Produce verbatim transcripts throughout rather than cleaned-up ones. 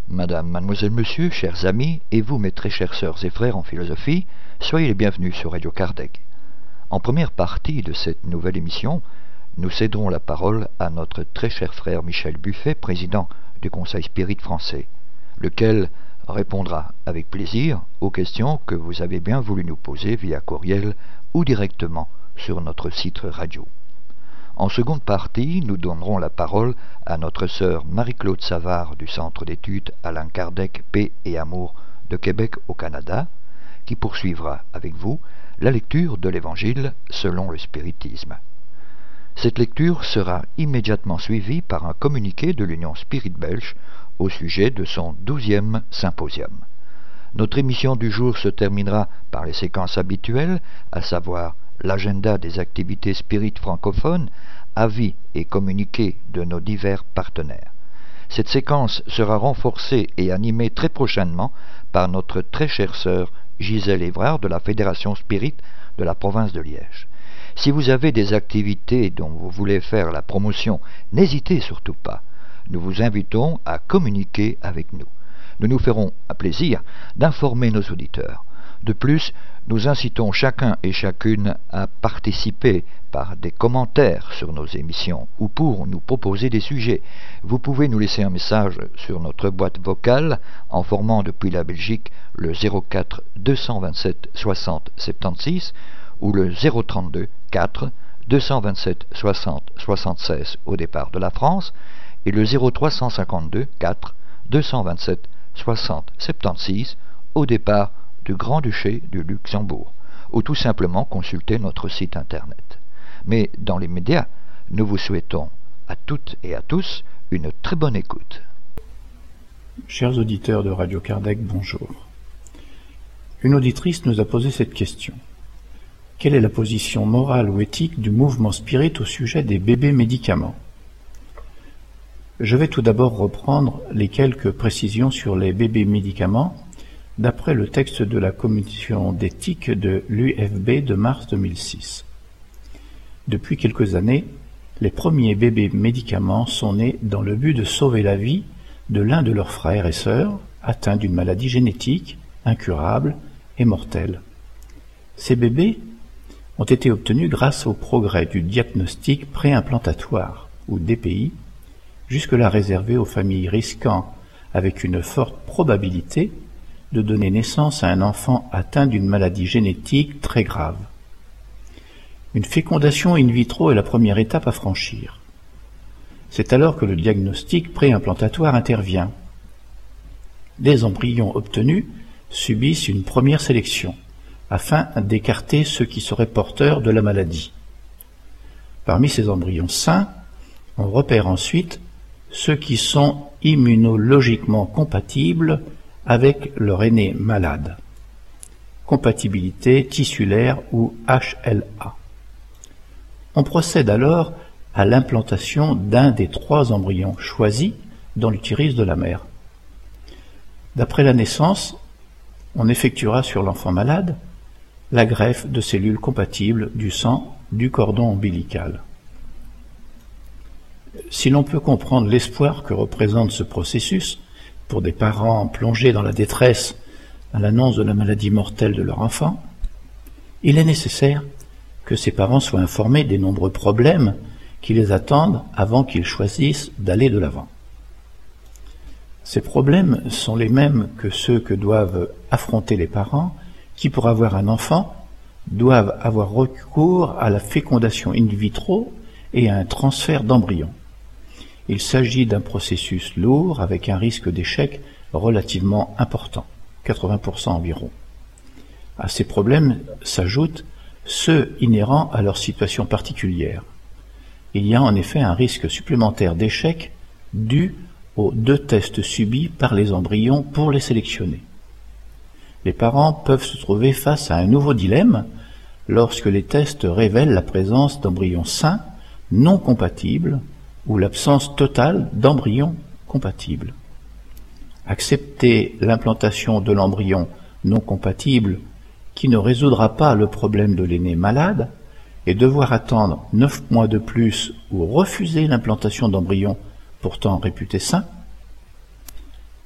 Madame, mademoiselle, monsieur, chers amis, et vous, mes très chères sœurs et frères en philosophie, soyez les bienvenus sur Radio Kardec. En première partie de cette nouvelle émission, nous céderons la parole à notre très cher frère Michel Buffet, président du Conseil Spirit français, lequel répondra avec plaisir aux questions que vous avez bien voulu nous poser via courriel ou directement sur notre site radio. En seconde partie, nous donnerons la parole à notre sœur Marie-Claude Savard du Centre d'études Alain Kardec, Paix et Amour de Québec au Canada, qui poursuivra avec vous la lecture de l'Évangile selon le spiritisme. Cette lecture sera immédiatement suivie par un communiqué de l'Union Spirit belge au sujet de son douzième symposium. Notre émission du jour se terminera par les séquences habituelles, à savoir l'agenda des activités spirites francophones, avis et communiqués de nos divers partenaires. Cette séquence sera renforcée et animée très prochainement par notre très chère sœur Gisèle Évrard de la Fédération Spirit de la province de Liège. Si vous avez des activités dont vous voulez faire la promotion, n'hésitez surtout pas. Nous vous invitons à communiquer avec nous. Nous nous ferons un plaisir d'informer nos auditeurs. De plus, nous incitons chacun et chacune à participer par des commentaires sur nos émissions ou pour nous proposer des sujets. Vous pouvez nous laisser un message sur notre boîte vocale en formant depuis la Belgique le zéro quatre deux cent vingt-sept soixante soixante-seize ou le zéro trente-deux quatre deux cent vingt-sept soixante soixante-seize au départ de la France et le zéro trois cent cinquante-deux quatre deux cent vingt-sept soixante soixante-seize au départ du Grand-Duché du Luxembourg, ou tout simplement consulter notre site internet. Mais dans les médias, nous vous souhaitons à toutes et à tous une très bonne écoute. Chers auditeurs de Radio Kardec, bonjour. Une auditrice nous a posé cette question. Quelle est la position morale ou éthique du mouvement spirit au sujet des bébés médicaments ? Je vais tout d'abord reprendre les quelques précisions sur les bébés médicaments d'après le texte de la commission d'éthique de l'U F B de mars deux mille six. Depuis quelques années, les premiers bébés médicaments sont nés dans le but de sauver la vie de l'un de leurs frères et sœurs atteints d'une maladie génétique, incurable et mortelle. Ces bébés ont été obtenus grâce au progrès du diagnostic préimplantatoire, ou D P I, jusque-là réservé aux familles risquant, avec une forte probabilité, de donner naissance à un enfant atteint d'une maladie génétique très grave. Une fécondation in vitro est la première étape à franchir. C'est alors que le diagnostic préimplantatoire intervient. Les embryons obtenus subissent une première sélection, afin d'écarter ceux qui seraient porteurs de la maladie. Parmi ces embryons sains, on repère ensuite ceux qui sont immunologiquement compatibles avec leur aîné malade. Compatibilité tissulaire ou H L A. On procède alors à l'implantation d'un des trois embryons choisis dans l'utérus de la mère. D'après la naissance, on effectuera sur l'enfant malade la greffe de cellules compatibles du sang du cordon ombilical. Si l'on peut comprendre l'espoir que représente ce processus pour des parents plongés dans la détresse à l'annonce de la maladie mortelle de leur enfant, il est nécessaire que ces parents soient informés des nombreux problèmes qui les attendent avant qu'ils choisissent d'aller de l'avant. Ces problèmes sont les mêmes que ceux que doivent affronter les parents qui, pour avoir un enfant, doivent avoir recours à la fécondation in vitro et à un transfert d'embryon. Il s'agit d'un processus lourd avec un risque d'échec relativement important, quatre-vingts pour cent environ. À ces problèmes s'ajoutent ceux inhérents à leur situation particulière. Il y a en effet un risque supplémentaire d'échec dû aux deux tests subis par les embryons pour les sélectionner. Les parents peuvent se trouver face à un nouveau dilemme lorsque les tests révèlent la présence d'embryons sains non compatibles ou l'absence totale d'embryons compatibles. Accepter l'implantation de l'embryon non compatible qui ne résoudra pas le problème de l'aîné malade et devoir attendre neuf mois de plus ou refuser l'implantation d'embryons pourtant réputés sains.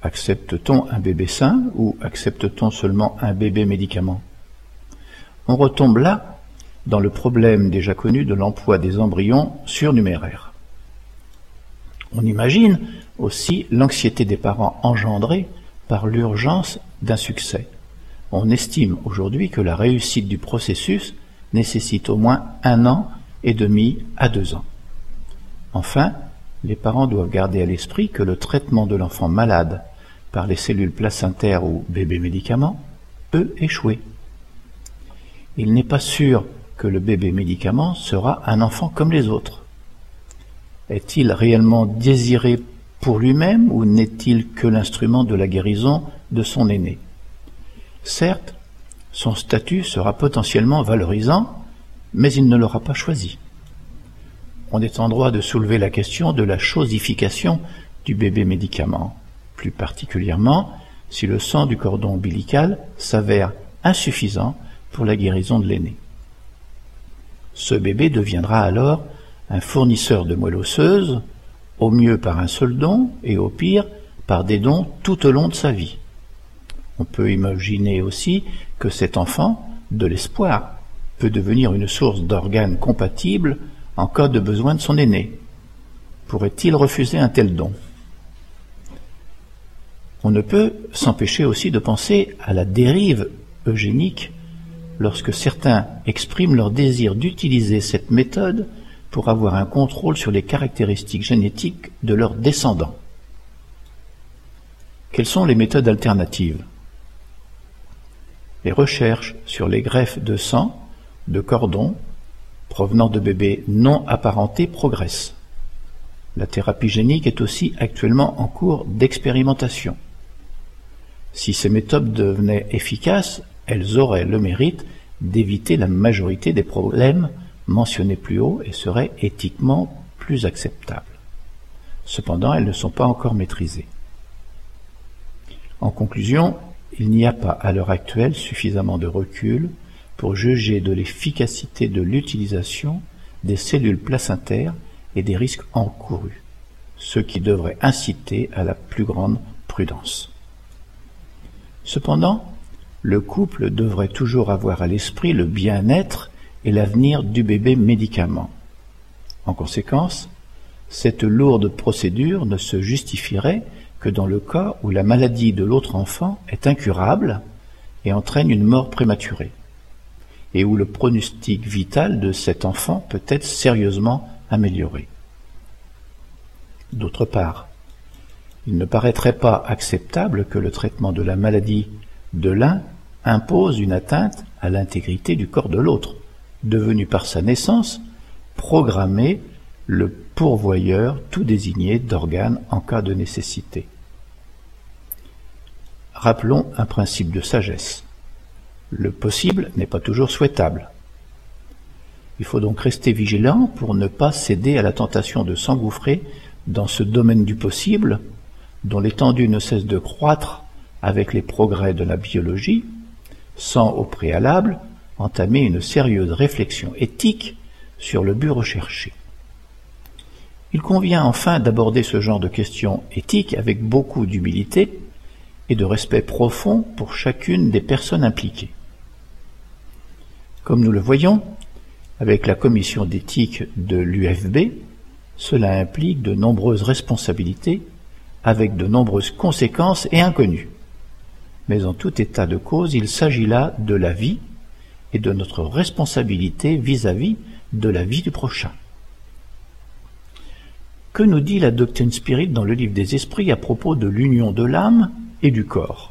Accepte-t-on un bébé sain ou accepte-t-on seulement un bébé médicament? On retombe là dans le problème déjà connu de l'emploi des embryons surnuméraires. On imagine aussi l'anxiété des parents engendrée par l'urgence d'un succès. On estime aujourd'hui que la réussite du processus nécessite au moins un an et demi à deux ans. Enfin, les parents doivent garder à l'esprit que le traitement de l'enfant malade par les cellules placentaires ou bébé médicament peut échouer. Il n'est pas sûr que le bébé médicament sera un enfant comme les autres. Est-il réellement désiré pour lui-même ou n'est-il que l'instrument de la guérison de son aîné? Certes, son statut sera potentiellement valorisant, mais il ne l'aura pas choisi. On est en droit de soulever la question de la chosification du bébé médicament, plus particulièrement si le sang du cordon ombilical s'avère insuffisant pour la guérison de l'aîné. Ce bébé deviendra alors un fournisseur de moelle osseuse, au mieux par un seul don et au pire par des dons tout au long de sa vie. On peut imaginer aussi que cet enfant, de l'espoir, peut devenir une source d'organes compatibles en cas de besoin de son aîné. Pourrait-il refuser un tel don? On ne peut s'empêcher aussi de penser à la dérive eugénique lorsque certains expriment leur désir d'utiliser cette méthode pour avoir un contrôle sur les caractéristiques génétiques de leurs descendants. Quelles sont les méthodes alternatives? Les recherches sur les greffes de sang, de cordons, provenant de bébés non apparentés progressent. La thérapie génique est aussi actuellement en cours d'expérimentation. Si ces méthodes devenaient efficaces, elles auraient le mérite d'éviter la majorité des problèmes mentionnés plus haut et seraient éthiquement plus acceptables. Cependant, elles ne sont pas encore maîtrisées. En conclusion, il n'y a pas à l'heure actuelle suffisamment de recul pour juger de l'efficacité de l'utilisation des cellules placentaires et des risques encourus, ce qui devrait inciter à la plus grande prudence. Cependant, le couple devrait toujours avoir à l'esprit le bien-être et l'avenir du bébé médicament. En conséquence, cette lourde procédure ne se justifierait que dans le cas où la maladie de l'autre enfant est incurable et entraîne une mort prématurée, et où le pronostic vital de cet enfant peut être sérieusement amélioré. D'autre part, il ne paraîtrait pas acceptable que le traitement de la maladie de l'un impose une atteinte à l'intégrité du corps de l'autre, devenu par sa naissance programmé le pourvoyeur tout désigné d'organes en cas de nécessité. Rappelons un principe de sagesse. Le possible n'est pas toujours souhaitable. Il faut donc rester vigilant pour ne pas céder à la tentation de s'engouffrer dans ce domaine du possible, dont l'étendue ne cesse de croître avec les progrès de la biologie, sans au préalable entamer une sérieuse réflexion éthique sur le but recherché. Il convient enfin d'aborder ce genre de questions éthiques avec beaucoup d'humilité et de respect profond pour chacune des personnes impliquées. Comme nous le voyons, avec la commission d'éthique de l'U F B, cela implique de nombreuses responsabilités avec de nombreuses conséquences et inconnues. Mais en tout état de cause, il s'agit là de la vie et de notre responsabilité vis-à-vis de la vie du prochain. Que nous dit la doctrine spirite dans le livre des esprits à propos de l'union de l'âme et du corps?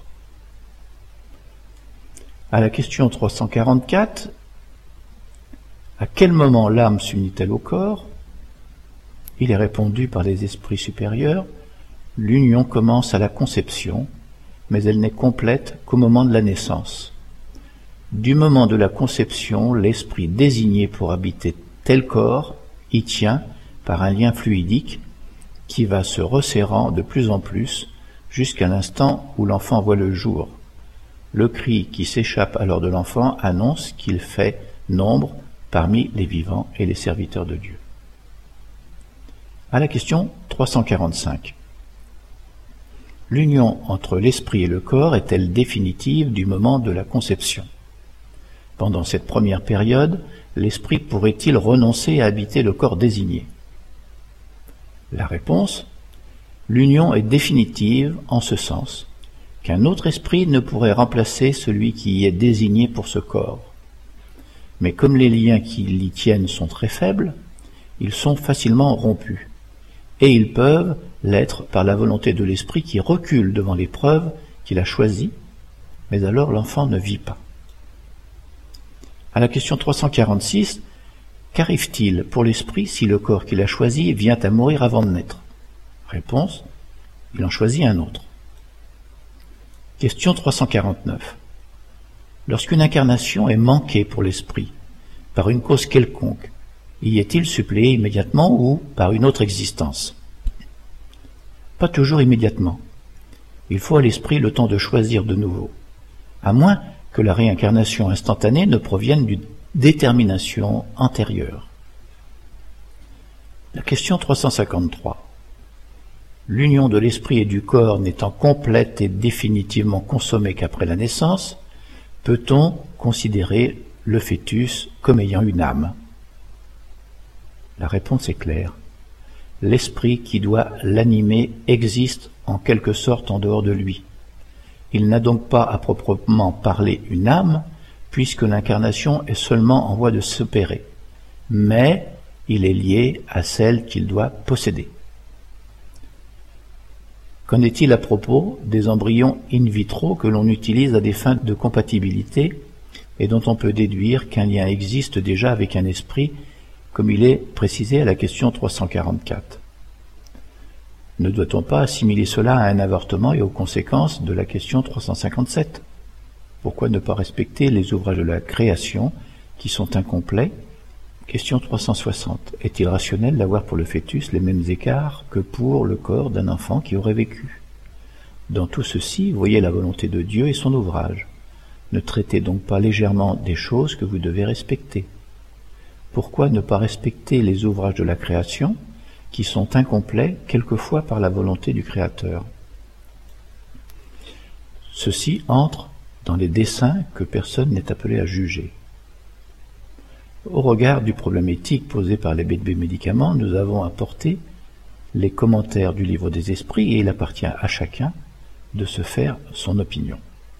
À la question trois cent quarante-quatre, à quel moment l'âme s'unit-elle au corps? Il est répondu par les esprits supérieurs, l'union commence à la conception, mais elle n'est complète qu'au moment de la naissance. Du moment de la conception, l'esprit désigné pour habiter tel corps y tient par un lien fluidique qui va se resserrant de plus en plus jusqu'à l'instant où l'enfant voit le jour. Le cri qui s'échappe alors de l'enfant annonce qu'il fait nombre parmi les vivants et les serviteurs de Dieu. À la question trois cent quarante-cinq. L'union entre l'esprit et le corps est-elle définitive du moment de la conception? Pendant cette première période, l'esprit pourrait-il renoncer à habiter le corps désigné? La réponse: l'union est définitive en ce sens qu'un autre esprit ne pourrait remplacer celui qui y est désigné pour ce corps. Mais comme les liens qui l'y tiennent sont très faibles, ils sont facilement rompus, et ils peuvent l'être par la volonté de l'esprit qui recule devant l'épreuve qu'il a choisie, mais alors l'enfant ne vit pas. À la question trois cent quarante-six, qu'arrive-t-il pour l'esprit si le corps qu'il a choisi vient à mourir avant de naître? Réponse: il en choisit un autre. Question trois cent quarante-neuf. Lorsqu'une incarnation est manquée pour l'esprit, par une cause quelconque, y est-il suppléé immédiatement ou par une autre existence? Pas toujours immédiatement. Il faut à l'esprit le temps de choisir de nouveau, à moins que la réincarnation instantanée ne provienne d'une détermination antérieure. La question trois cent cinquante-trois. L'union de l'esprit et du corps n'étant complète et définitivement consommée qu'après la naissance, peut-on considérer le fœtus comme ayant une âme? La réponse est claire. L'esprit qui doit l'animer existe en quelque sorte en dehors de lui. Il n'a donc pas à proprement parler une âme, puisque l'incarnation est seulement en voie de s'opérer, mais il est lié à celle qu'il doit posséder. Qu'en est-il à propos des embryons in vitro que l'on utilise à des fins de compatibilité et dont on peut déduire qu'un lien existe déjà avec un esprit, comme il est précisé à la question trois cent quarante-quatre? Ne doit-on pas assimiler cela à un avortement et aux conséquences de la question trois cent cinquante-sept? Pourquoi ne pas respecter les ouvrages de la création qui sont incomplets? Question trois cent soixante. Est-il rationnel d'avoir pour le fœtus les mêmes écarts que pour le corps d'un enfant qui aurait vécu? Dans tout ceci, voyez la volonté de Dieu et son ouvrage. Ne traitez donc pas légèrement des choses que vous devez respecter. Pourquoi ne pas respecter les ouvrages de la création qui sont incomplets quelquefois par la volonté du Créateur? Ceci entre dans les desseins que personne n'est appelé à juger. Au regard du problème éthique posé par les B B médicaments, nous avons apporté les commentaires du livre des esprits et il appartient à chacun de se faire son opinion.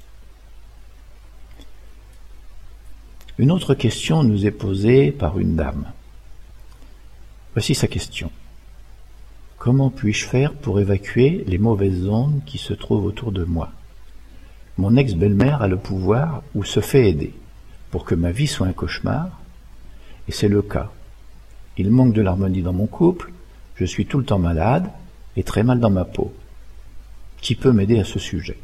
Une autre question nous est posée par une dame. Voici sa question. Comment puis-je faire pour évacuer les mauvaises ondes qui se trouvent autour de moi? Mon ex-belle-mère a le pouvoir ou se fait aider pour que ma vie soit un cauchemar, et c'est le cas. Il manque de l'harmonie dans mon couple, je suis tout le temps malade et très mal dans ma peau. Qui peut m'aider à ce sujet?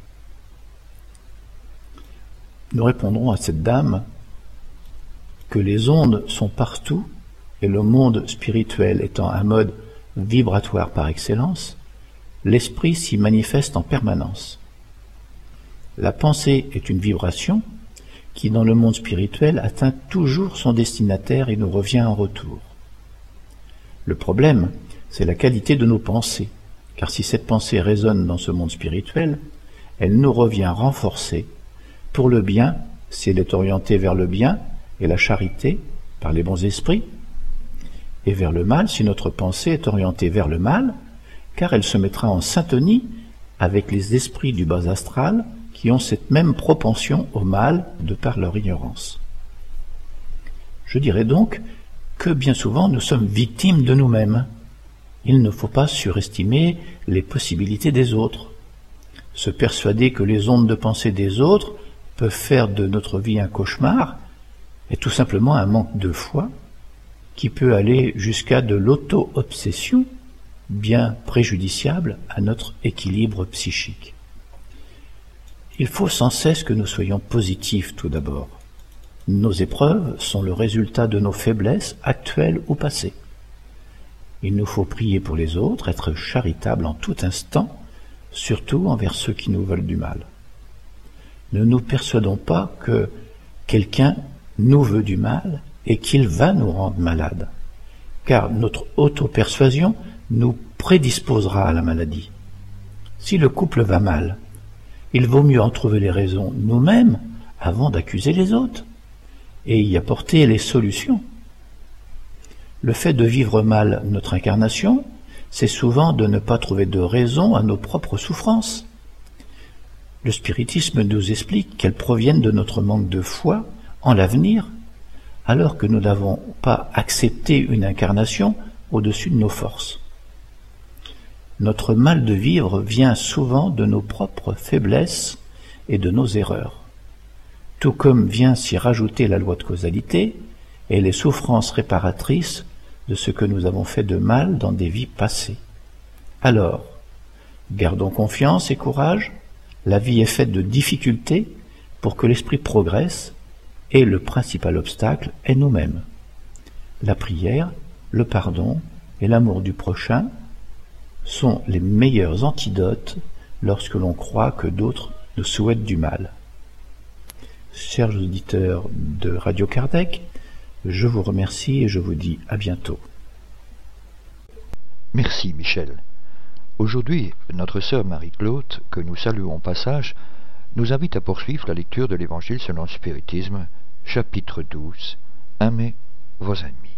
Nous répondrons à cette dame que les ondes sont partout et le monde spirituel étant un mode vibratoire par excellence, l'esprit s'y manifeste en permanence. La pensée est une vibration qui, dans le monde spirituel, atteint toujours son destinataire et nous revient en retour. Le problème, c'est la qualité de nos pensées, car si cette pensée résonne dans ce monde spirituel, elle nous revient renforcée. Pour le bien, si elle est orientée vers le bien et la charité, par les bons esprits, et vers le mal, si notre pensée est orientée vers le mal, car elle se mettra en syntonie avec les esprits du bas astral, qui ont cette même propension au mal de par leur ignorance. Je dirais donc que bien souvent nous sommes victimes de nous-mêmes. Il ne faut pas surestimer les possibilités des autres. Se persuader que les ondes de pensée des autres peuvent faire de notre vie un cauchemar est tout simplement un manque de foi qui peut aller jusqu'à de l'auto-obsession bien préjudiciable à notre équilibre psychique. Il faut sans cesse que nous soyons positifs tout d'abord. Nos épreuves sont le résultat de nos faiblesses actuelles ou passées. Il nous faut prier pour les autres, être charitables en tout instant, surtout envers ceux qui nous veulent du mal. Ne nous persuadons pas que quelqu'un nous veut du mal et qu'il va nous rendre malades, car notre auto-persuasion nous prédisposera à la maladie. Si le couple va mal, il vaut mieux en trouver les raisons nous-mêmes avant d'accuser les autres et y apporter les solutions. Le fait de vivre mal notre incarnation, c'est souvent de ne pas trouver de raison à nos propres souffrances. Le spiritisme nous explique qu'elles proviennent de notre manque de foi en l'avenir, alors que nous n'avons pas accepté une incarnation au-dessus de nos forces. Notre mal de vivre vient souvent de nos propres faiblesses et de nos erreurs, tout comme vient s'y rajouter la loi de causalité et les souffrances réparatrices de ce que nous avons fait de mal dans des vies passées. Alors, gardons confiance et courage, la vie est faite de difficultés pour que l'esprit progresse, et le principal obstacle est nous-mêmes. La prière, le pardon et l'amour du prochain sont les meilleurs antidotes lorsque l'on croit que d'autres nous souhaitent du mal. Chers auditeurs de Radio Kardec, je vous remercie et je vous dis à bientôt. Merci Michel. Aujourd'hui, notre sœur Marie-Claude, que nous saluons au passage, nous invite à poursuivre la lecture de l'Évangile selon le spiritisme, chapitre douze, Aimez vos ennemis.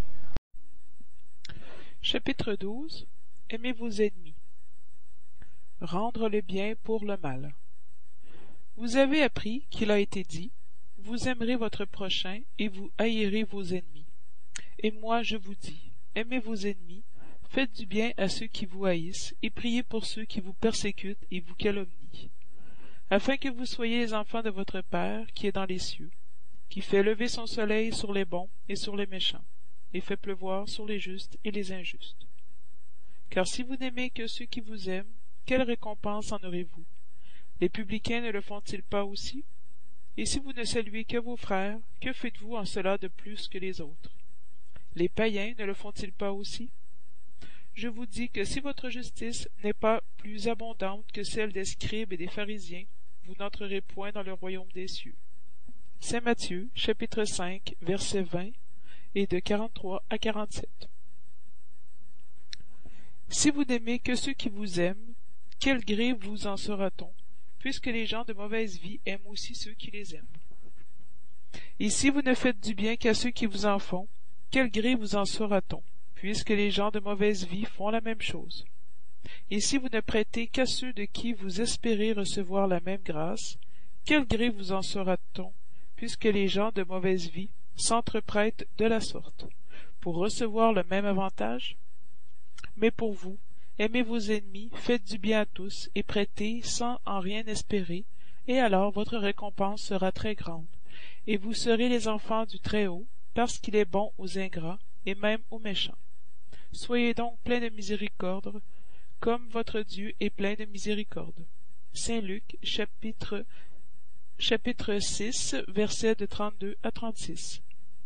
Chapitre douze. Aimez vos ennemis. Rendre le bien pour le mal. Vous avez appris qu'il a été dit, vous aimerez votre prochain et vous haïrez vos ennemis. Et moi je vous dis, aimez vos ennemis, faites du bien à ceux qui vous haïssent, et priez pour ceux qui vous persécutent et vous calomnient, afin que vous soyez les enfants de votre Père qui est dans les cieux, qui fait lever son soleil sur les bons et sur les méchants, et fait pleuvoir sur les justes et les injustes. Car si vous n'aimez que ceux qui vous aiment, quelle récompense en aurez-vous? Les publicains ne le font-ils pas aussi? Et si vous ne saluez que vos frères, que faites-vous en cela de plus que les autres? Les païens ne le font-ils pas aussi? Je vous dis que si votre justice n'est pas plus abondante que celle des scribes et des pharisiens, vous n'entrerez point dans le royaume des cieux. Saint Matthieu, chapitre cinq, versets vingt, et de quarante-trois à quarante-sept. Si vous n'aimez que ceux qui vous aiment, quel gré vous en sera-t-on, puisque les gens de mauvaise vie aiment aussi ceux qui les aiment? Et si vous ne faites du bien qu'à ceux qui vous en font, quel gré vous en sera-t-on, puisque les gens de mauvaise vie font la même chose? Et si vous ne prêtez qu'à ceux de qui vous espérez recevoir la même grâce, quel gré vous en sera-t-on, puisque les gens de mauvaise vie s'entreprêtent de la sorte, pour recevoir le même avantage? Mais pour vous, aimez vos ennemis, faites du bien à tous, et prêtez sans en rien espérer, et alors votre récompense sera très grande, et vous serez les enfants du Très-Haut, parce qu'il est bon aux ingrats, et même aux méchants. Soyez donc pleins de miséricorde, comme votre Dieu est plein de miséricorde. Saint Luc, chapitre, chapitre six, versets de trente-deux à trente-six.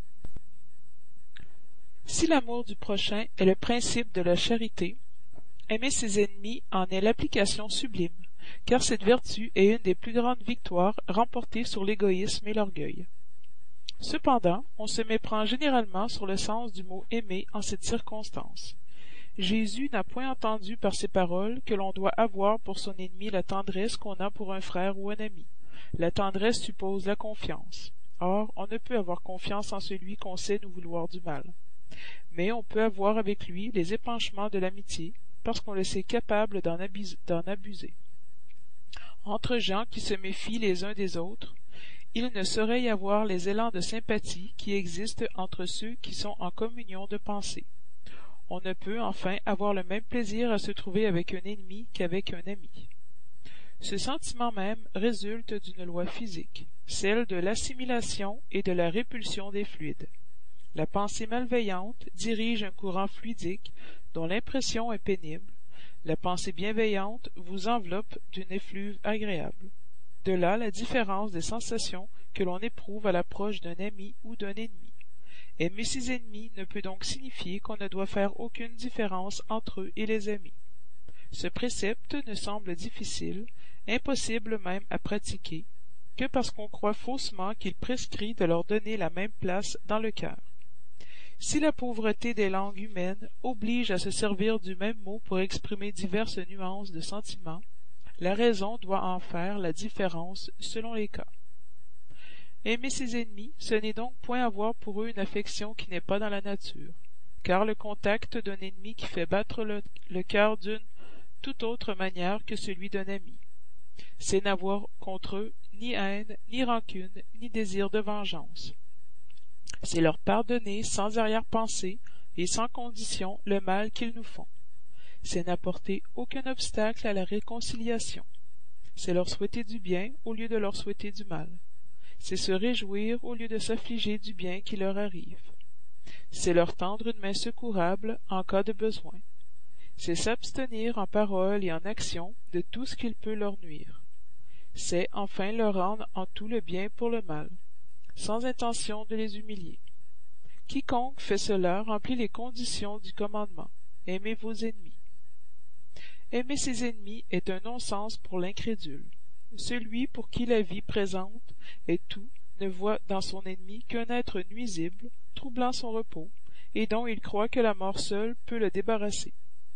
Si l'amour du prochain est le principe de la charité, aimer ses ennemis en est l'application sublime, car cette vertu est une des plus grandes victoires remportées sur l'égoïsme et l'orgueil. Cependant, on se méprend généralement sur le sens du mot « aimer » en cette circonstance. Jésus n'a point entendu par ces paroles que l'on doit avoir pour son ennemi la tendresse qu'on a pour un frère ou un ami. La tendresse suppose la confiance. Or, on ne peut avoir confiance en celui qu'on sait nous vouloir du mal. Mais on peut avoir avec lui les épanchements de l'amitié, parce qu'on le sait capable d'en abuser, d'en abuser. Entre gens qui se méfient les uns des autres, il ne saurait y avoir les élans de sympathie qui existent entre ceux qui sont en communion de pensée. On ne peut enfin avoir le même plaisir à se trouver avec un ennemi qu'avec un ami. Ce sentiment même résulte d'une loi physique, celle de l'assimilation et de la répulsion des fluides. La pensée malveillante dirige un courant fluidique dont l'impression est pénible. La pensée bienveillante vous enveloppe d'une effluve agréable. De là la différence des sensations que l'on éprouve à l'approche d'un ami ou d'un ennemi. Aimer ses ennemis ne peut donc signifier qu'on ne doit faire aucune différence entre eux et les amis. Ce précepte ne semble difficile, impossible même à pratiquer, que parce qu'on croit faussement qu'il prescrit de leur donner la même place dans le cœur. Si la pauvreté des langues humaines oblige à se servir du même mot pour exprimer diverses nuances de sentiments, La raison doit en faire la différence selon les cas. Aimer ses ennemis, ce n'est donc point avoir pour eux une affection qui n'est pas dans la nature, car le contact d'un ennemi qui fait battre le, le cœur d'une toute autre manière que celui d'un ami, c'est n'avoir contre eux ni haine, ni rancune, ni désir de vengeance. C'est leur pardonner sans arrière-pensée et sans condition le mal qu'ils nous font. C'est n'apporter aucun obstacle à la réconciliation. C'est leur souhaiter du bien au lieu de leur souhaiter du mal. C'est se réjouir au lieu de s'affliger du bien qui leur arrive. C'est leur tendre une main secourable en cas de besoin. C'est s'abstenir en parole et en action de tout ce qui peut leur nuire. C'est enfin leur rendre en tout le bien pour le mal, sans intention de les humilier. Quiconque fait cela remplit les conditions du commandement. Aimez vos ennemis. Aimer ses ennemis est un non-sens pour l'incrédule. Celui pour qui la vie présente est tout ne voit dans son ennemi qu'un être nuisible, troublant son repos, et dont il croit que la mort seule peut le débarrasser.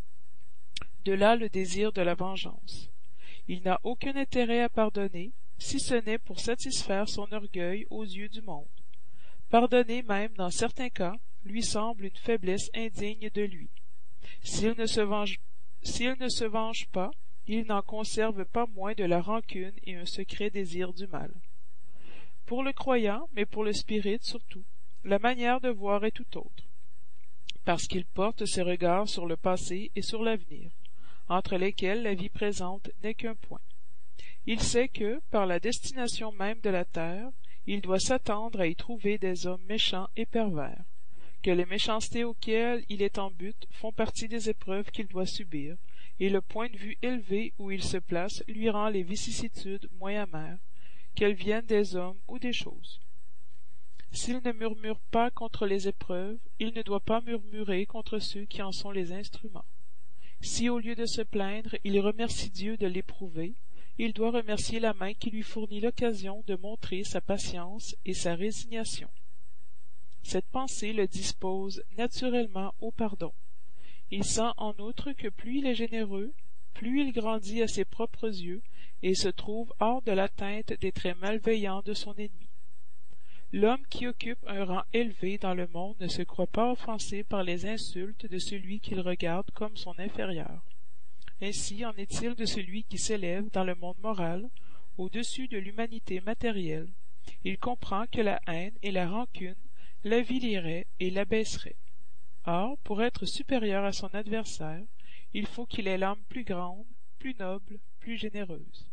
De là le désir de la vengeance. Il n'a aucun intérêt à pardonner, si ce n'est pour satisfaire son orgueil aux yeux du monde. Pardonner même, dans certains cas, lui semble une faiblesse indigne de lui. S'il ne se venge, s'il ne se venge pas, il n'en conserve pas moins de la rancune et un secret désir du mal. Pour le croyant, mais pour le spirit surtout, la manière de voir est tout autre, parce qu'il porte ses regards sur le passé et sur l'avenir, entre lesquels la vie présente n'est qu'un point. Il sait que, par la destination même de la terre, il doit s'attendre à y trouver des hommes méchants et pervers, que les méchancetés auxquelles il est en but font partie des épreuves qu'il doit subir, et le point de vue élevé où il se place lui rend les vicissitudes moins amères, qu'elles viennent des hommes ou des choses. S'il ne murmure pas contre les épreuves, il ne doit pas murmurer contre ceux qui en sont les instruments. Si au lieu de se plaindre, il remercie Dieu de l'éprouver, il doit remercier la main qui lui fournit l'occasion de montrer sa patience et sa résignation. Cette pensée le dispose naturellement au pardon. Il sent en outre que plus il est généreux, plus il grandit à ses propres yeux et se trouve hors de l'atteinte des traits malveillants de son ennemi. L'homme qui occupe un rang élevé dans le monde ne se croit pas offensé par les insultes de celui qu'il regarde comme son inférieur. Ainsi en est-il de celui qui s'élève dans le monde moral, au-dessus de l'humanité matérielle. Il comprend que la haine et la rancune l'aviliraient et l'abaisseraient. Or, pour être supérieur à son adversaire, il faut qu'il ait l'âme plus grande, plus noble, plus généreuse.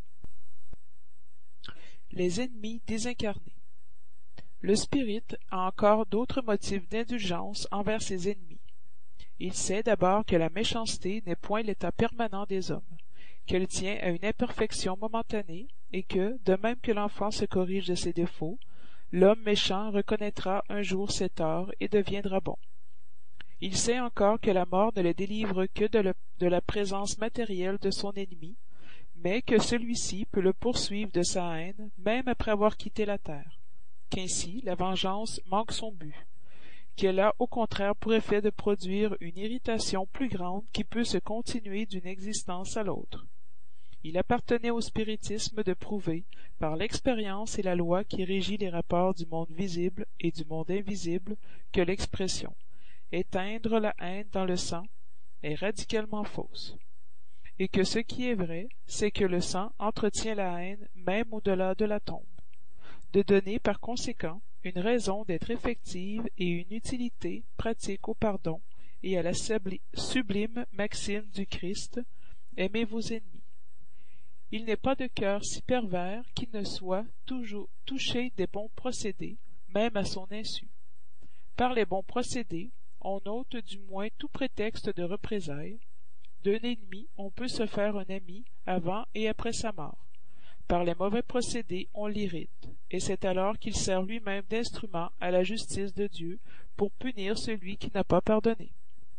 Les ennemis désincarnés. Le spirit a encore d'autres motifs d'indulgence envers ses ennemis. Il sait d'abord que la méchanceté n'est point l'état permanent des hommes, qu'elle tient à une imperfection momentanée, et que, de même que l'enfant se corrige de ses défauts, l'homme méchant reconnaîtra un jour ses torts et deviendra bon. Il sait encore que la mort ne le délivre que de, le, de la présence matérielle de son ennemi, mais que celui-ci peut le poursuivre de sa haine, même après avoir quitté la terre, qu'ainsi la vengeance manque son but, qu'elle a au contraire pour effet de produire une irritation plus grande qui peut se continuer d'une existence à l'autre. Il appartenait au spiritisme de prouver, par l'expérience et la loi qui régit les rapports du monde visible et du monde invisible, que l'expression « éteindre la haine dans le sang » est radicalement fausse, et que ce qui est vrai, c'est que le sang entretient la haine même au-delà de la tombe, de donner par conséquent une raison d'être effective et une utilité pratique au pardon et à la sublime maxime du Christ « Aimez vos ennemis ». Il n'est pas de cœur si pervers qui ne soit toujours touché des bons procédés, même à son insu. Par les bons procédés, on ôte du moins tout prétexte de représailles. D'un ennemi, on peut se faire un ami avant et après sa mort. Par les mauvais procédés, on l'irrite, et c'est alors qu'il sert lui-même d'instrument à la justice de Dieu pour punir celui qui n'a pas pardonné.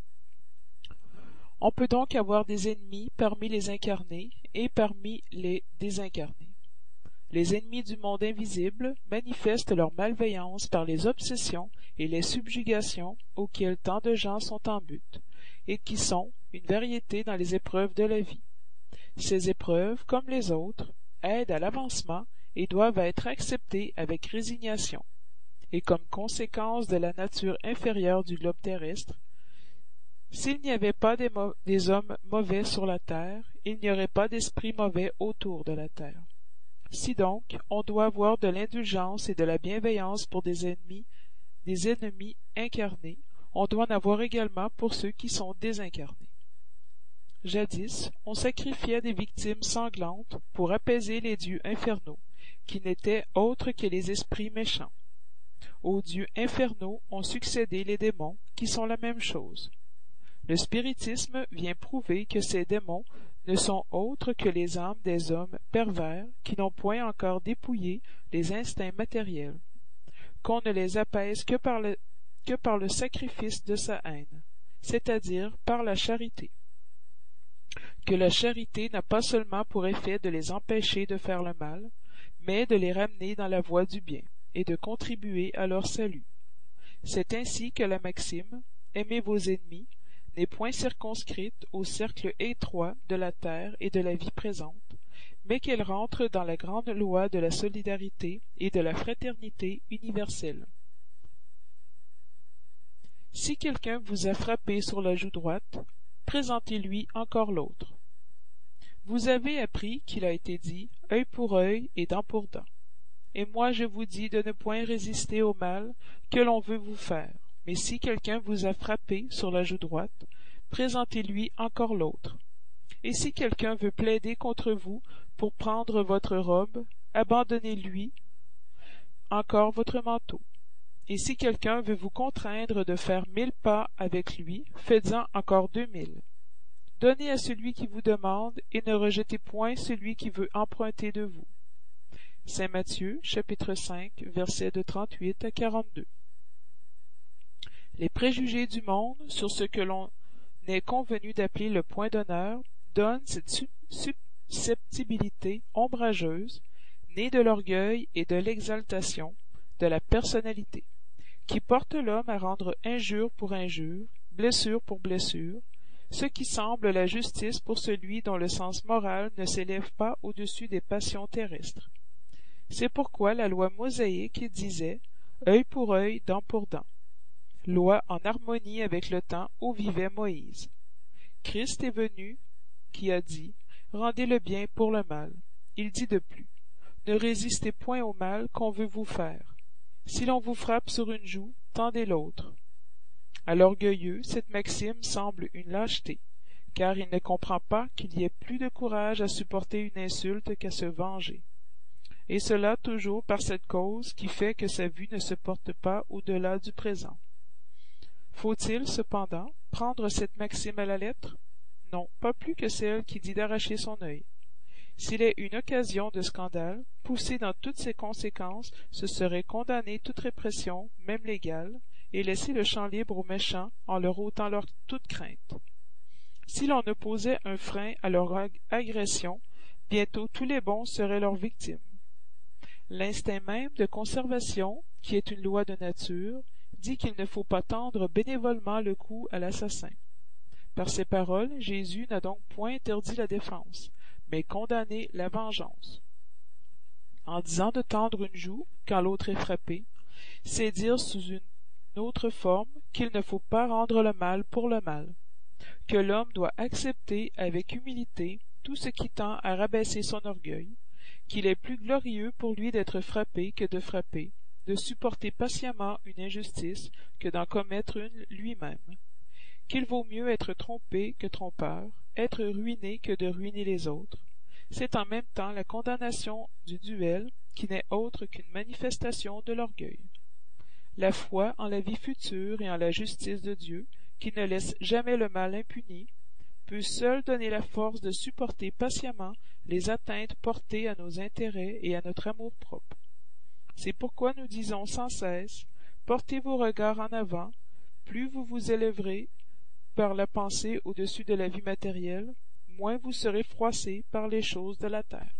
On peut donc avoir des ennemis parmi les incarnés et parmi les désincarnés. Les ennemis du monde invisible manifestent leur malveillance par les obsessions et les subjugations auxquelles tant de gens sont en but, et qui sont une variété dans les épreuves de la vie. Ces épreuves, comme les autres, aident à l'avancement et doivent être acceptées avec résignation. Et comme conséquence de la nature inférieure du globe terrestre, s'il n'y avait pas des, des hommes mauvais sur la terre, il n'y aurait pas d'esprits mauvais autour de la terre. Si donc on doit avoir de l'indulgence et de la bienveillance pour des ennemis, des ennemis incarnés, on doit en avoir également pour ceux qui sont désincarnés. Jadis, on sacrifiait des victimes sanglantes pour apaiser les dieux infernaux, qui n'étaient autres que les esprits méchants. Aux dieux infernaux ont succédé les démons, qui sont la même chose. Le spiritisme vient prouver que ces démons ne sont autres que les âmes des hommes pervers qui n'ont point encore dépouillé les instincts matériels, qu'on ne les apaise que par le, que par le sacrifice de sa haine, c'est-à-dire par la charité. Que la charité n'a pas seulement pour effet de les empêcher de faire le mal, mais de les ramener dans la voie du bien, et de contribuer à leur salut. C'est ainsi que la maxime « Aimez vos ennemis » n'est point circonscrite au cercle étroit de la terre et de la vie présente, mais qu'elle rentre dans la grande loi de la solidarité et de la fraternité universelle. Si quelqu'un vous a frappé sur la joue droite, présentez-lui encore l'autre. Vous avez appris qu'il a été dit « œil pour œil et dent pour dent ». Et moi je vous dis de ne point résister au mal que l'on veut vous faire. Mais si quelqu'un vous a frappé sur la joue droite, présentez-lui encore l'autre. Et si quelqu'un veut plaider contre vous pour prendre votre robe, abandonnez-lui encore votre manteau. Et si quelqu'un veut vous contraindre de faire mille pas avec lui, faites-en encore deux mille. Donnez à celui qui vous demande, et ne rejetez point celui qui veut emprunter de vous. Saint Matthieu, chapitre cinq, versets de trente-huit à quarante-deux. Les préjugés du monde sur ce que l'on est convenu d'appeler le point d'honneur donnent cette susceptibilité ombrageuse, née de l'orgueil et de l'exaltation, de la personnalité, qui porte l'homme à rendre injure pour injure, blessure pour blessure, ce qui semble la justice pour celui dont le sens moral ne s'élève pas au-dessus des passions terrestres. C'est pourquoi la loi mosaïque disait « œil pour œil, dent pour dent », loi en harmonie avec le temps où vivait Moïse. Christ est venu, qui a dit « rendez le bien pour le mal ». Il dit de plus « ne résistez point au mal qu'on veut vous faire. Si l'on vous frappe sur une joue, tendez l'autre. » À l'orgueilleux, cette maxime semble une lâcheté, car il ne comprend pas qu'il y ait plus de courage à supporter une insulte qu'à se venger. Et cela toujours par cette cause qui fait que sa vue ne se porte pas au-delà du présent. Faut-il, cependant, prendre cette maxime à la lettre? Non, pas plus que celle qui dit d'arracher son œil. S'il est une occasion de scandale, poussé dans toutes ses conséquences, ce serait condamner toute répression, même légale, et laisser le champ libre aux méchants en leur ôtant leur toute crainte. Si l'on opposait un frein à leur ag- agression, bientôt tous les bons seraient leurs victimes. L'instinct même de conservation, qui est une loi de nature, dit qu'il ne faut pas tendre bénévolement le cou à l'assassin. Par ces paroles, Jésus n'a donc point interdit la défense, mais condamné la vengeance. En disant de tendre une joue quand l'autre est frappé, c'est dire sous une autre forme qu'il ne faut pas rendre le mal pour le mal, que l'homme doit accepter avec humilité tout ce qui tend à rabaisser son orgueil, qu'il est plus glorieux pour lui d'être frappé que de frapper, de supporter patiemment une injustice que d'en commettre une lui-même, qu'il vaut mieux être trompé que trompeur, être ruiné que de ruiner les autres. C'est en même temps la condamnation du duel qui n'est autre qu'une manifestation de l'orgueil. La foi en la vie future et en la justice de Dieu, qui ne laisse jamais le mal impuni, peut seule donner la force de supporter patiemment les atteintes portées à nos intérêts et à notre amour-propre. C'est pourquoi nous disons sans cesse, portez vos regards en avant, plus vous vous élèverez par la pensée au-dessus de la vie matérielle, moins vous serez froissés par les choses de la terre.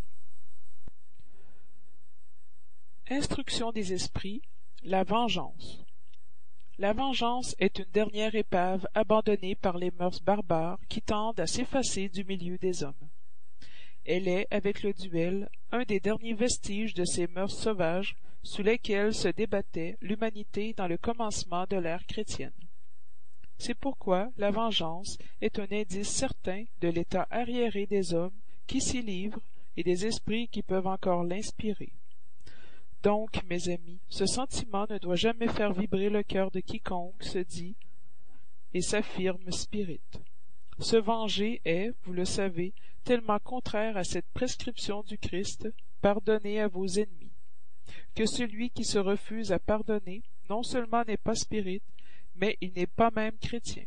Instruction des esprits, la vengeance. La vengeance est une dernière épave abandonnée par les mœurs barbares qui tendent à s'effacer du milieu des hommes. Elle est, avec le duel, un des derniers vestiges de ces mœurs sauvages sous lesquelles se débattait l'humanité dans le commencement de l'ère chrétienne. C'est pourquoi la vengeance est un indice certain de l'état arriéré des hommes qui s'y livrent et des esprits qui peuvent encore l'inspirer. Donc, mes amis, ce sentiment ne doit jamais faire vibrer le cœur de quiconque se dit et s'affirme spirit. Se venger est, vous le savez, tellement contraire à cette prescription du Christ, pardonnez à vos ennemis, que celui qui se refuse à pardonner non seulement n'est pas spirit, mais il n'est pas même chrétien.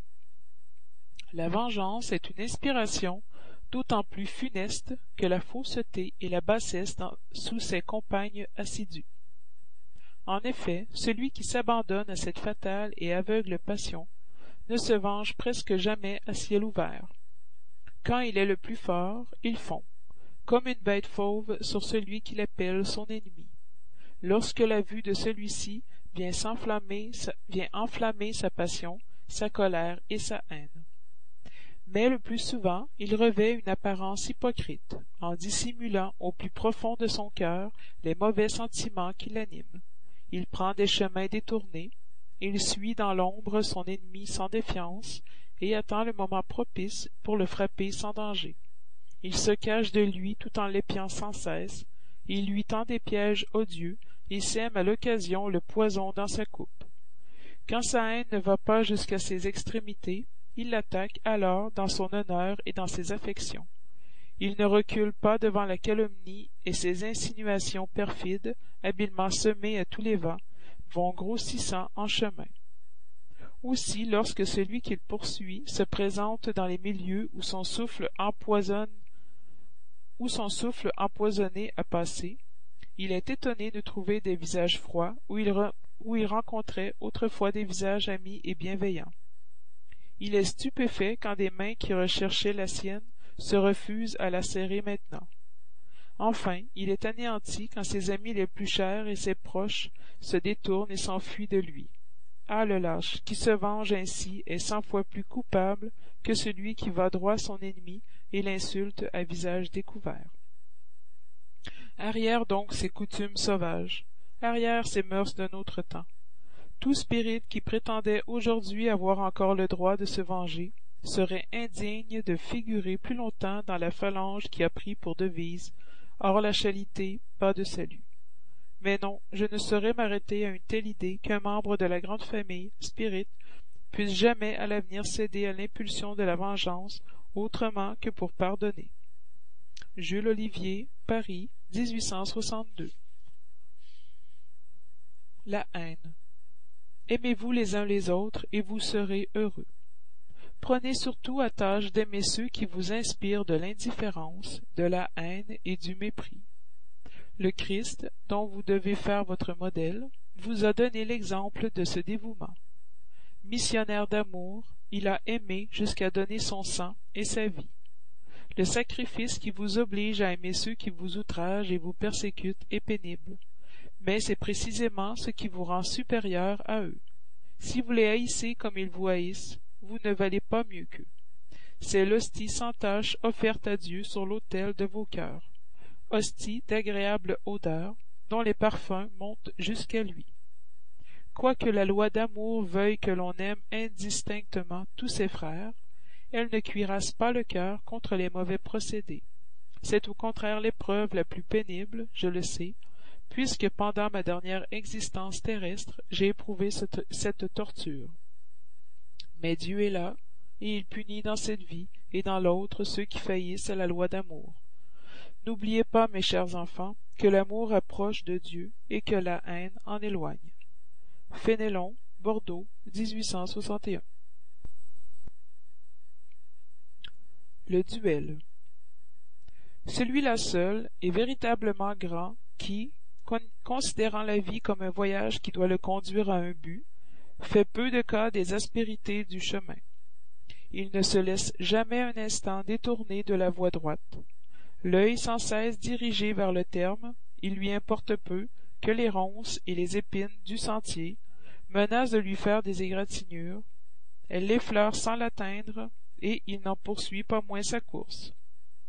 La vengeance est une inspiration d'autant plus funeste que la fausseté et la bassesse dans, sous ses compagnes assidues. En effet, celui qui s'abandonne à cette fatale et aveugle passion ne se venge presque jamais à ciel ouvert. Quand il est le plus fort, il fond, comme une bête fauve sur celui qu'il appelle son ennemi. Lorsque la vue de celui-ci vient s'enflammer, vient enflammer sa passion, sa colère et sa haine. Mais le plus souvent, il revêt une apparence hypocrite, en dissimulant au plus profond de son cœur les mauvais sentiments qui l'animent. Il prend des chemins détournés, il suit dans l'ombre son ennemi sans défiance et attend le moment propice pour le frapper sans danger. Il se cache de lui tout en l'épiant sans cesse, il lui tend des pièges odieux et sème à l'occasion le poison dans sa coupe. Quand sa haine ne va pas jusqu'à ses extrémités, il l'attaque alors dans son honneur et dans ses affections. Il ne recule pas devant la calomnie et ses insinuations perfides, habilement semées à tous les vents, vont grossissant en chemin. Aussi, lorsque celui qu'il poursuit se présente dans les milieux où son souffle empoisonne, où son souffle empoisonné a passé, il est étonné de trouver des visages froids où il, re, où il rencontrait autrefois des visages amis et bienveillants. Il est stupéfait quand des mains qui recherchaient la sienne se refusent à la serrer maintenant. Enfin, il est anéanti quand ses amis les plus chers et ses proches se détournent et s'enfuient de lui. Ah, le lâche, qui se venge ainsi est cent fois plus coupable que celui qui va droit à son ennemi et l'insulte à visage découvert. Arrière donc ces coutumes sauvages, arrière ces mœurs d'un autre temps. Tout spirit qui prétendait aujourd'hui avoir encore le droit de se venger serait indigne de figurer plus longtemps dans la phalange qui a pris pour devise « Hors la chalité, pas de salut ». Mais non, je ne saurais m'arrêter à une telle idée qu'un membre de la grande famille, spirit, puisse jamais à l'avenir céder à l'impulsion de la vengeance autrement que pour pardonner. Jules Olivier, Paris, dix-huit cent soixante-deux. La haine. Aimez-vous les uns les autres et vous serez heureux. Prenez surtout à tâche d'aimer ceux qui vous inspirent de l'indifférence, de la haine et du mépris. Le Christ, dont vous devez faire votre modèle, vous a donné l'exemple de ce dévouement. Missionnaire d'amour, il a aimé jusqu'à donner son sang et sa vie. Le sacrifice qui vous oblige à aimer ceux qui vous outragent et vous persécutent est pénible, mais c'est précisément ce qui vous rend supérieur à eux. Si vous les haïssez comme ils vous haïssent, vous ne valez pas mieux qu'eux. C'est l'hostie sans tache offerte à Dieu sur l'autel de vos cœurs, hostie d'agréable odeur, dont les parfums montent jusqu'à lui. Quoique la loi d'amour veuille que l'on aime indistinctement tous ses frères, elle ne cuirasse pas le cœur contre les mauvais procédés. C'est au contraire l'épreuve la plus pénible, je le sais, puisque pendant ma dernière existence terrestre, j'ai éprouvé cette, cette torture. Mais Dieu est là, et il punit dans cette vie et dans l'autre ceux qui faillissent à la loi d'amour. N'oubliez pas, mes chers enfants, que l'amour approche de Dieu et que la haine en éloigne. Fénelon, Bordeaux, dix-huit cent soixante et un. Le duel. Celui-là seul est véritablement grand qui, con considérant la vie comme un voyage qui doit le conduire à un but, fait peu de cas des aspérités du chemin. Il ne se laisse jamais un instant détourner de la voie droite. L'œil sans cesse dirigé vers le terme, il lui importe peu que les ronces et les épines du sentier menacent de lui faire des égratignures. Elle l'effleure sans l'atteindre, et il n'en poursuit pas moins sa course.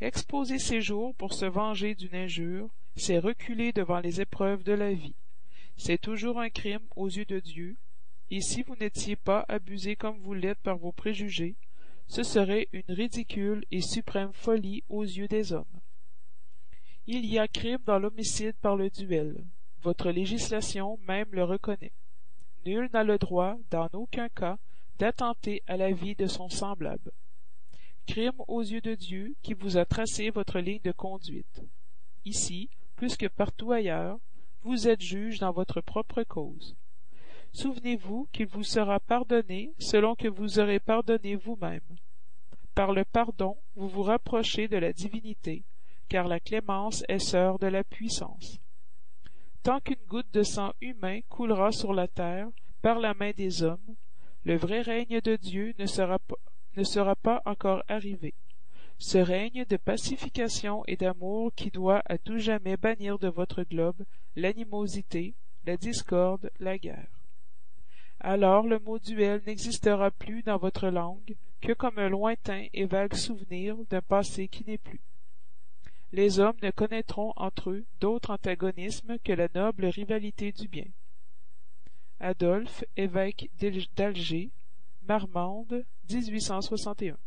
Exposer ses jours pour se venger d'une injure, c'est reculer devant les épreuves de la vie. C'est toujours un crime aux yeux de Dieu, et si vous n'étiez pas abusé comme vous l'êtes par vos préjugés, ce serait une ridicule et suprême folie aux yeux des hommes. Il y a crime dans l'homicide par le duel. Votre législation même le reconnaît. Nul n'a le droit, dans aucun cas, d'attenter à la vie de son semblable. Crime aux yeux de Dieu qui vous a tracé votre ligne de conduite. Ici, plus que partout ailleurs, vous êtes juge dans votre propre cause. Souvenez-vous qu'il vous sera pardonné selon que vous aurez pardonné vous-même. Par le pardon, vous vous rapprochez de la divinité, car la clémence est sœur de la puissance. Tant qu'une goutte de sang humain coulera sur la terre par la main des hommes, le vrai règne de Dieu ne sera pas, ne sera pas encore arrivé. Ce règne de pacification et d'amour qui doit à tout jamais bannir de votre globe l'animosité, la discorde, la guerre. Alors le mot duel n'existera plus dans votre langue que comme un lointain et vague souvenir d'un passé qui n'est plus. Les hommes ne connaîtront entre eux d'autre antagonisme que la noble rivalité du bien. Adolphe, évêque d'Alger, Marmande, dix-huit cent soixante et un.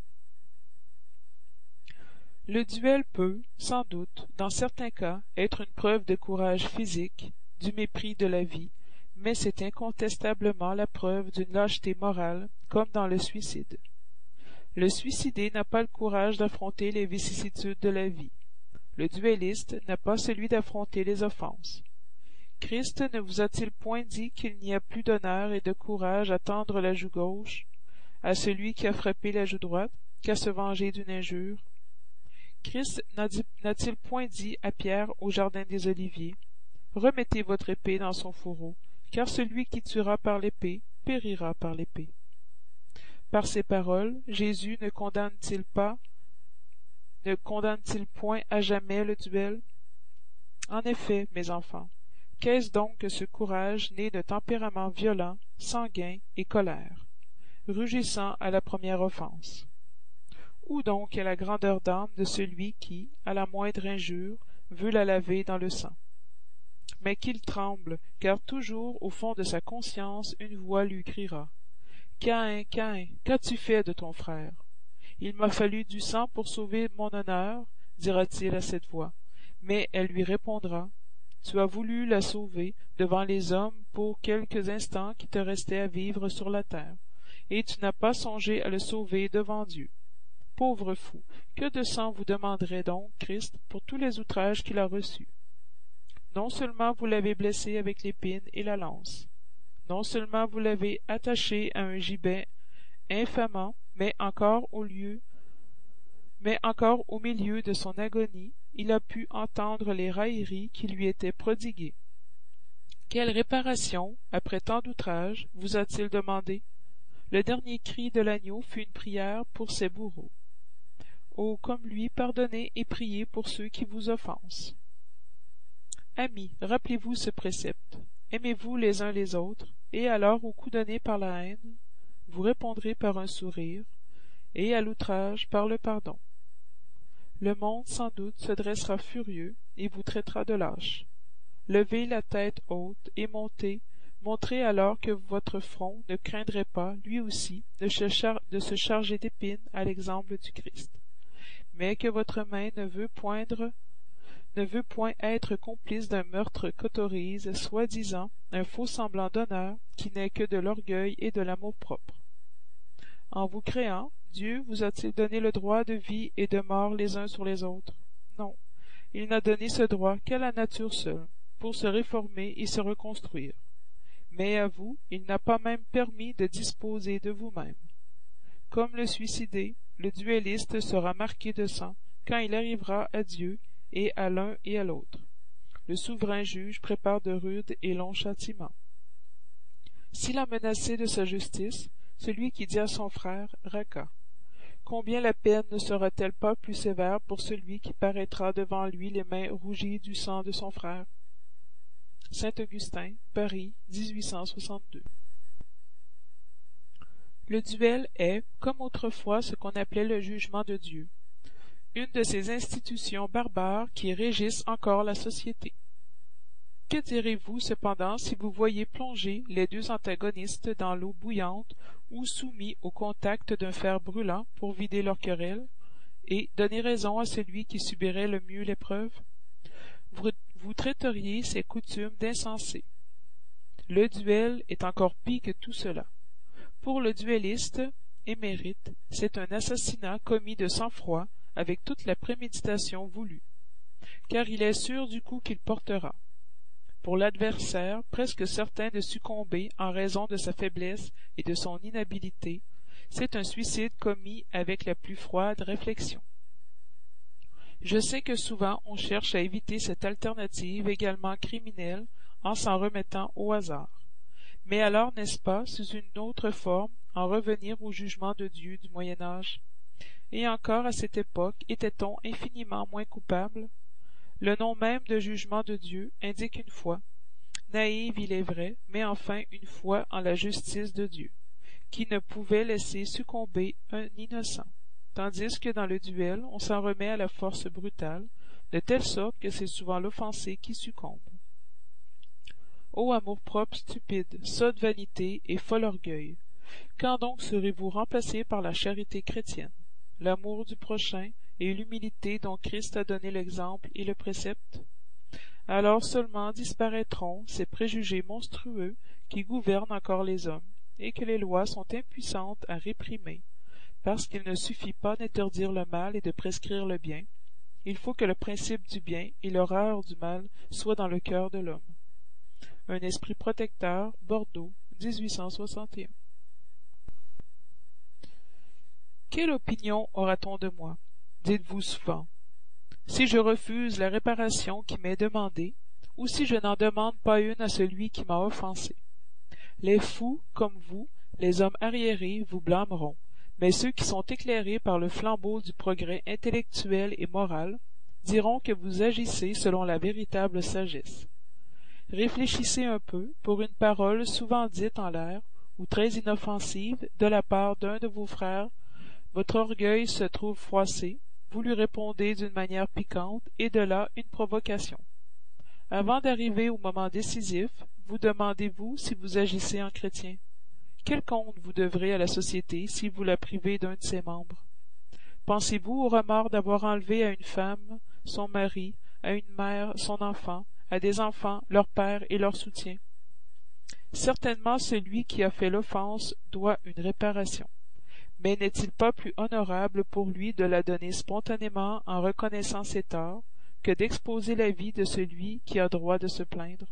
Le duel peut, sans doute, dans certains cas, être une preuve de courage physique, du mépris de la vie, mais c'est incontestablement la preuve d'une lâcheté morale, comme dans le suicide. Le suicidé n'a pas le courage d'affronter les vicissitudes de la vie. Le duelliste n'a pas celui d'affronter les offenses. Christ ne vous a-t-il point dit qu'il n'y a plus d'honneur et de courage à tendre la joue gauche à celui qui a frappé la joue droite qu'à se venger d'une injure? Christ n'a-t-il point dit à Pierre au jardin des Oliviers, « Remettez votre épée dans son fourreau, car celui qui tuera par l'épée périra par l'épée. » Par ces paroles, Jésus ne condamne-t-il pas, ne condamne-t-il point à jamais le duel? En effet, mes enfants, qu'est-ce donc que ce courage né de tempérament violent, sanguin et colère, rugissant à la première offense? Où donc est la grandeur d'âme de celui qui, à la moindre injure, veut la laver dans le sang? Mais qu'il tremble, car toujours au fond de sa conscience une voix lui criera « Caïn, Caïn, qu'as-tu fait de ton frère? Il m'a fallu du sang pour sauver mon honneur, dira-t-il à cette voix, mais elle lui répondra « Tu as voulu la sauver devant les hommes pour quelques instants qui te restaient à vivre sur la terre, et tu n'as pas songé à le sauver devant Dieu. Pauvre fou, que de sang vous demanderait donc Christ pour tous les outrages qu'il a reçus? Non seulement vous l'avez blessé avec l'épine et la lance, non seulement vous l'avez attaché à un gibet infamant, mais encore au lieu, mais encore au milieu de son agonie, il a pu entendre les railleries qui lui étaient prodiguées. Quelle réparation, après tant d'outrages, vous a-t-il demandé? Le dernier cri de l'agneau fut une prière pour ses bourreaux. Oh, comme lui, pardonnez et priez pour ceux qui vous offensent. Amis, rappelez-vous ce précepte. Aimez-vous les uns les autres, et alors au coup donné par la haine, vous répondrez par un sourire, et à l'outrage par le pardon. Le monde, sans doute, se dressera furieux et vous traitera de lâche. Levez la tête haute et montez, montrez alors que votre front ne craindrait pas, lui aussi, de se, char de se charger d'épines à l'exemple du Christ, mais que votre main ne veut poindre ne veut point être complice d'un meurtre qu'autorise, soi-disant, un faux semblant d'honneur qui n'est que de l'orgueil et de l'amour-propre. En vous créant, Dieu vous a-t-il donné le droit de vie et de mort les uns sur les autres? Non, il n'a donné ce droit qu'à la nature seule, pour se réformer et se reconstruire. Mais à vous, il n'a pas même permis de disposer de vous-même. Comme le suicidé, le duelliste sera marqué de sang quand il arrivera à Dieu et à l'un et à l'autre. Le souverain juge prépare de rudes et longs châtiments. S'il a menacé de sa justice, celui qui dit à son frère « Raca », combien la peine ne sera-t-elle pas plus sévère pour celui qui paraîtra devant lui les mains rougies du sang de son frère? Saint-Augustin, Paris, dix-huit cent soixante-deux. Le duel est, comme autrefois, ce qu'on appelait le jugement de Dieu. une de ces institutions barbares qui régissent encore la société. Que direz-vous cependant si vous voyez plonger les deux antagonistes dans l'eau bouillante ou soumis au contact d'un fer brûlant pour vider leur querelle, et donner raison à celui qui subirait le mieux l'épreuve? Vous, vous traiteriez ces coutumes d'insensés. Le duel est encore pis que tout cela. Pour le duelliste émérite, c'est un assassinat commis de sang-froid avec toute la préméditation voulue, car il est sûr du coup qu'il portera. Pour l'adversaire, presque certain de succomber en raison de sa faiblesse et de son inhabilité, c'est un suicide commis avec la plus froide réflexion. Je sais que souvent on cherche à éviter cette alternative également criminelle en s'en remettant au hasard. Mais alors n'est-ce pas, sous une autre forme, en revenir au jugement de Dieu du Moyen Âge? Et encore à cette époque était-on infiniment moins coupable? Le nom même de jugement de Dieu indique une foi, naïve il est vrai, mais enfin une foi en la justice de Dieu, qui ne pouvait laisser succomber un innocent, tandis que dans le duel on s'en remet à la force brutale, de telle sorte que c'est souvent l'offensé qui succombe. Ô amour-propre stupide, sotte vanité et fol orgueil, quand donc serez-vous remplacés par la charité chrétienne, l'amour du prochain et l'humilité dont Christ a donné l'exemple et le précepte? Alors seulement disparaîtront ces préjugés monstrueux qui gouvernent encore les hommes, et que les lois sont impuissantes à réprimer, parce qu'il ne suffit pas d'interdire le mal et de prescrire le bien. Il faut que le principe du bien et l'horreur du mal soient dans le cœur de l'homme. Un esprit protecteur, Bordeaux, dix-huit cent soixante et un. Quelle opinion aura-t-on de moi? Dites-vous souvent. Si je refuse la réparation qui m'est demandée, ou si je n'en demande pas une à celui qui m'a offensé. Les fous, comme vous, les hommes arriérés, vous blâmeront, mais ceux qui sont éclairés par le flambeau du progrès intellectuel et moral diront que vous agissez selon la véritable sagesse. Réfléchissez un peu pour une parole souvent dite en l'air, ou très inoffensive, de la part d'un de vos frères. Votre orgueil se trouve froissé, vous lui répondez d'une manière piquante, et de là une provocation. Avant d'arriver au moment décisif, vous demandez-vous si vous agissez en chrétien. Quel compte vous devrez à la société si vous la privez d'un de ses membres? Pensez-vous au remords d'avoir enlevé à une femme son mari, à une mère son enfant, à des enfants leur père et leur soutien? Certainement celui qui a fait l'offense doit une réparation. Mais n'est-il pas plus honorable pour lui de la donner spontanément en reconnaissant ses torts que d'exposer la vie de celui qui a droit de se plaindre?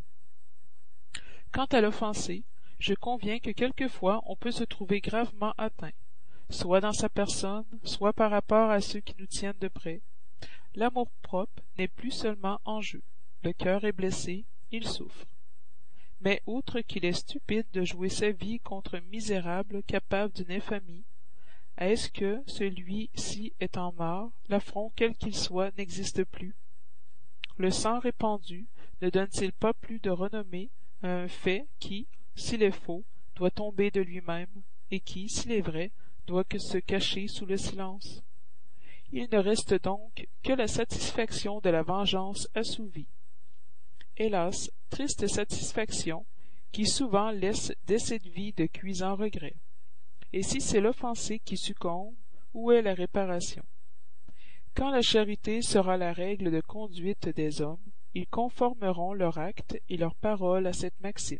Quant à l'offensé, je conviens que quelquefois on peut se trouver gravement atteint, soit dans sa personne, soit par rapport à ceux qui nous tiennent de près. L'amour-propre n'est plus seulement en jeu. Le cœur est blessé, il souffre. Mais outre qu'il est stupide de jouer sa vie contre un misérable capable d'une infamie, est-ce que, celui-ci étant mort, l'affront quel qu'il soit n'existe plus? Le sang répandu ne donne-t-il pas plus de renommée à un fait qui, s'il est faux, doit tomber de lui-même, et qui, s'il est vrai, doit que se cacher sous le silence? Il ne reste donc que la satisfaction de la vengeance assouvie. Hélas, triste satisfaction, qui souvent laisse dès cette vie de cuisants regrets. Et si c'est l'offensé qui succombe, où est la réparation? Quand la charité sera la règle de conduite des hommes, ils conformeront leurs actes et leurs paroles à cette maxime.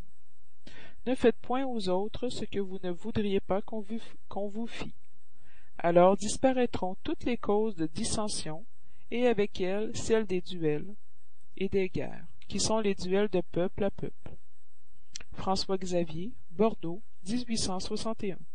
Ne faites point aux autres ce que vous ne voudriez pas qu'on vous, qu'on vous fît. Alors disparaîtront toutes les causes de dissension, et avec elles celles des duels et des guerres, qui sont les duels de peuple à peuple. François Xavier, Bordeaux, dix-huit cent soixante et un.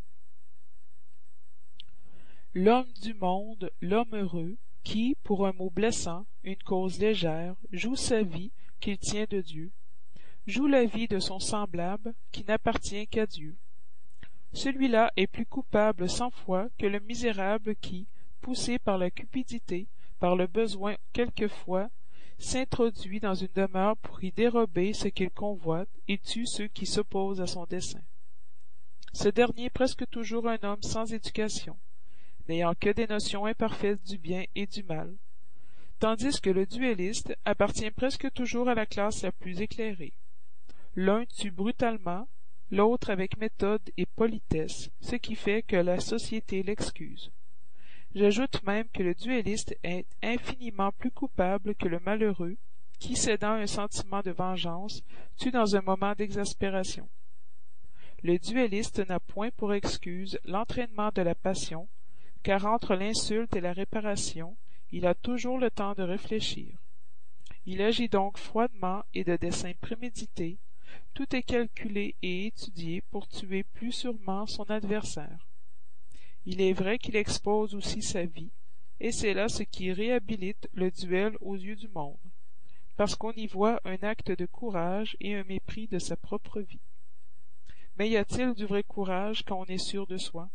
L'homme du monde, l'homme heureux, qui, pour un mot blessant, une cause légère, joue sa vie qu'il tient de Dieu, joue la vie de son semblable qui n'appartient qu'à Dieu. Celui-là est plus coupable cent fois que le misérable qui, poussé par la cupidité, par le besoin quelquefois, s'introduit dans une demeure pour y dérober ce qu'il convoite et tue ceux qui s'opposent à son dessein. Ce dernier est presque toujours un homme sans éducation, n'ayant que des notions imparfaites du bien et du mal, tandis que le duelliste appartient presque toujours à la classe la plus éclairée. L'un tue brutalement, l'autre avec méthode et politesse, ce qui fait que la société l'excuse. J'ajoute même que le duelliste est infiniment plus coupable que le malheureux, qui, cédant un sentiment de vengeance, tue dans un moment d'exaspération. Le duelliste n'a point pour excuse l'entraînement de la passion, car entre l'insulte et la réparation, il a toujours le temps de réfléchir. Il agit donc froidement et de dessein prémédité, tout est calculé et étudié pour tuer plus sûrement son adversaire. Il est vrai qu'il expose aussi sa vie, et c'est là ce qui réhabilite le duel aux yeux du monde, parce qu'on y voit un acte de courage et un mépris de sa propre vie. Mais y a-t-il du vrai courage quand on est sûr de soi?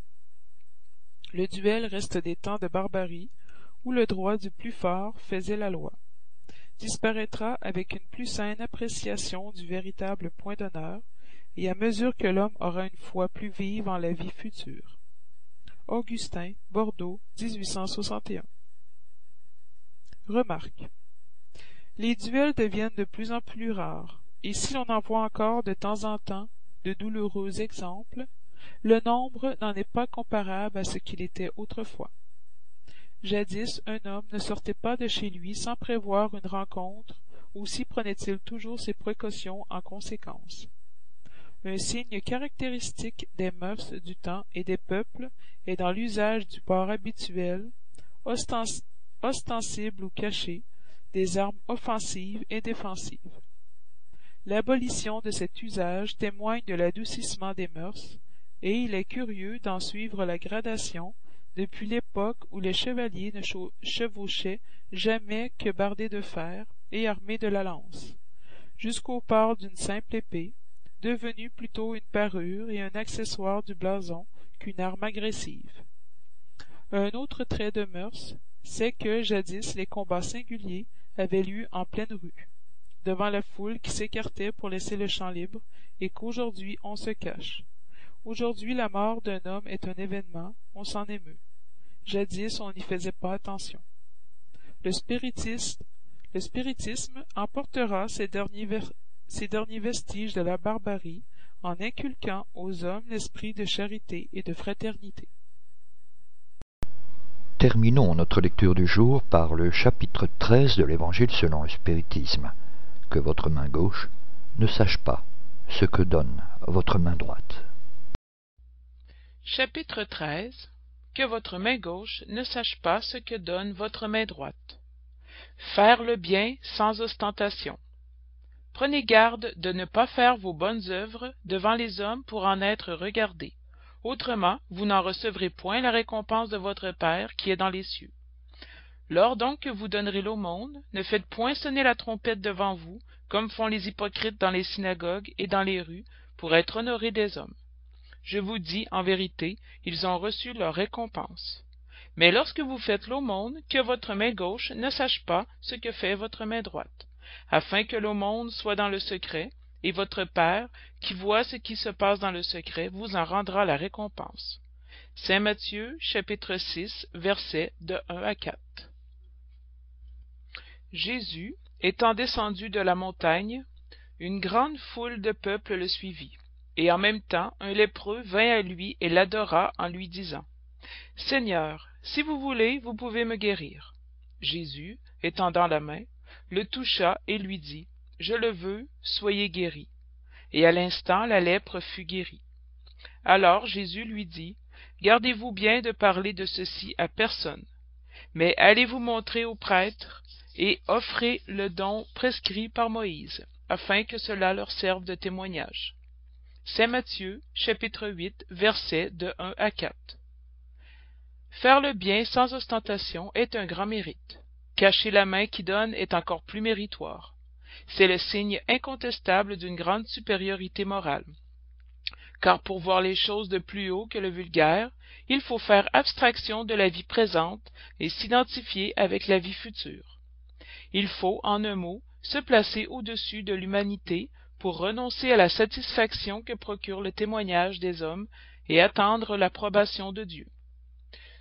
Le duel reste des temps de barbarie, où le droit du plus fort faisait la loi. Disparaîtra avec une plus saine appréciation du véritable point d'honneur, et à mesure que l'homme aura une foi plus vive en la vie future. Augustin, Bordeaux, dix-huit cent soixante et un. Remarque. Les duels deviennent de plus en plus rares, et si l'on en voit encore de temps en temps de douloureux exemples, le nombre n'en est pas comparable à ce qu'il était autrefois. Jadis, un homme ne sortait pas de chez lui sans prévoir une rencontre, aussi prenait-il toujours ses précautions en conséquence. Un signe caractéristique des mœurs du temps et des peuples est dans l'usage du port habituel, ostens ostensible ou caché, des armes offensives et défensives. L'abolition de cet usage témoigne de l'adoucissement des mœurs, et il est curieux d'en suivre la gradation depuis l'époque où les chevaliers ne chevauchaient jamais que bardés de fer et armés de la lance, jusqu'au port d'une simple épée, devenue plutôt une parure et un accessoire du blason qu'une arme agressive. Un autre trait de mœurs, c'est que jadis les combats singuliers avaient lieu en pleine rue, devant la foule qui s'écartait pour laisser le champ libre, et qu'aujourd'hui on se cache. Aujourd'hui la mort d'un homme est un événement, on s'en émeut. Jadis on n'y faisait pas attention. Le spiritisme, le spiritisme emportera ces derniers, ces derniers vestiges de la barbarie en inculquant aux hommes l'esprit de charité et de fraternité. Terminons notre lecture du jour par le chapitre treize de l'Évangile selon le spiritisme. Que votre main gauche ne sache pas ce que donne votre main droite. Chapitre treize. Que votre main gauche ne sache pas ce que donne votre main droite. Faire le bien sans ostentation. Prenez garde de ne pas faire vos bonnes œuvres devant les hommes pour en être regardés. Autrement, vous n'en recevrez point la récompense de votre Père qui est dans les cieux. Lors donc que vous donnerez l'aumône, ne faites point sonner la trompette devant vous, comme font les hypocrites dans les synagogues et dans les rues, pour être honorés des hommes. Je vous dis, en vérité, ils ont reçu leur récompense. Mais lorsque vous faites l'aumône, que votre main gauche ne sache pas ce que fait votre main droite, afin que l'aumône soit dans le secret, et votre Père, qui voit ce qui se passe dans le secret, vous en rendra la récompense. Saint Matthieu, chapitre six, versets de un à quatre. Jésus, étant descendu de la montagne, une grande foule de peuple le suivit, et en même temps un lépreux vint à lui et l'adora en lui disant « Seigneur, si vous voulez, vous pouvez me guérir. » Jésus, étendant la main, le toucha et lui dit « Je le veux, soyez guéri. » Et à l'instant la lèpre fut guérie. Alors Jésus lui dit « Gardez-vous bien de parler de ceci à personne, mais allez vous montrer au prêtre et offrez le don prescrit par Moïse, afin que cela leur serve de témoignage. » Saint Matthieu, chapitre huit, versets de un à quatre. Faire le bien sans ostentation est un grand mérite. Cacher la main qui donne est encore plus méritoire. C'est le signe incontestable d'une grande supériorité morale. Car pour voir les choses de plus haut que le vulgaire, il faut faire abstraction de la vie présente et s'identifier avec la vie future. Il faut, en un mot, se placer au-dessus de l'humanité pour renoncer à la satisfaction que procure le témoignage des hommes et attendre l'approbation de Dieu.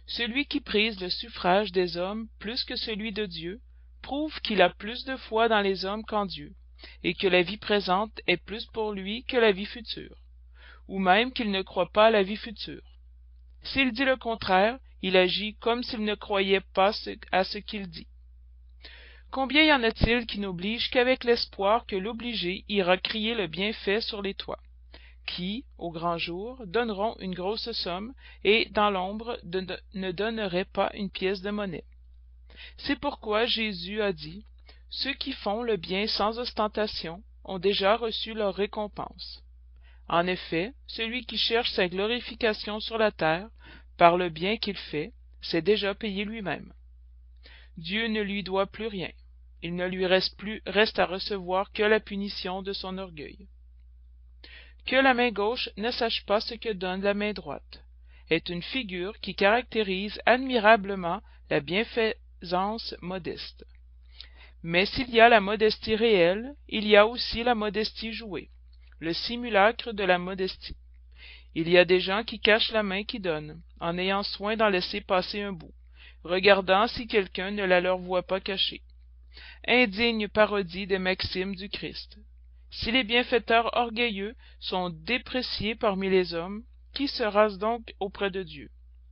Celui qui prise le suffrage des hommes plus que celui de Dieu prouve qu'il a plus de foi dans les hommes qu'en Dieu, et que la vie présente est plus pour lui que la vie future, ou même qu'il ne croit pas à la vie future. S'il dit le contraire, il agit comme s'il ne croyait pas à ce qu'il dit. Combien y en a-t-il qui n'obligent qu'avec l'espoir que l'obligé ira crier le bienfait sur les toits, qui, au grand jour, donneront une grosse somme, et, dans l'ombre, de, ne donneraient pas une pièce de monnaie. C'est pourquoi Jésus a dit, « Ceux qui font le bien sans ostentation ont déjà reçu leur récompense. » En effet, celui qui cherche sa glorification sur la terre, par le bien qu'il fait, s'est déjà payé lui-même. Dieu ne lui doit plus rien. Il ne lui reste plus reste à recevoir que la punition de son orgueil. Que la main gauche ne sache pas ce que donne la main droite est une figure qui caractérise admirablement la bienfaisance modeste. Mais s'il y a la modestie réelle, il y a aussi la modestie jouée, le simulacre de la modestie. Il y a des gens qui cachent la main qui donne, en ayant soin d'en laisser passer un bout, regardant si quelqu'un ne la leur voit pas cachée. Indigne parodie des maximes du Christ. Si les bienfaiteurs orgueilleux sont dépréciés parmi les hommes, qui sera donc auprès de Dieu?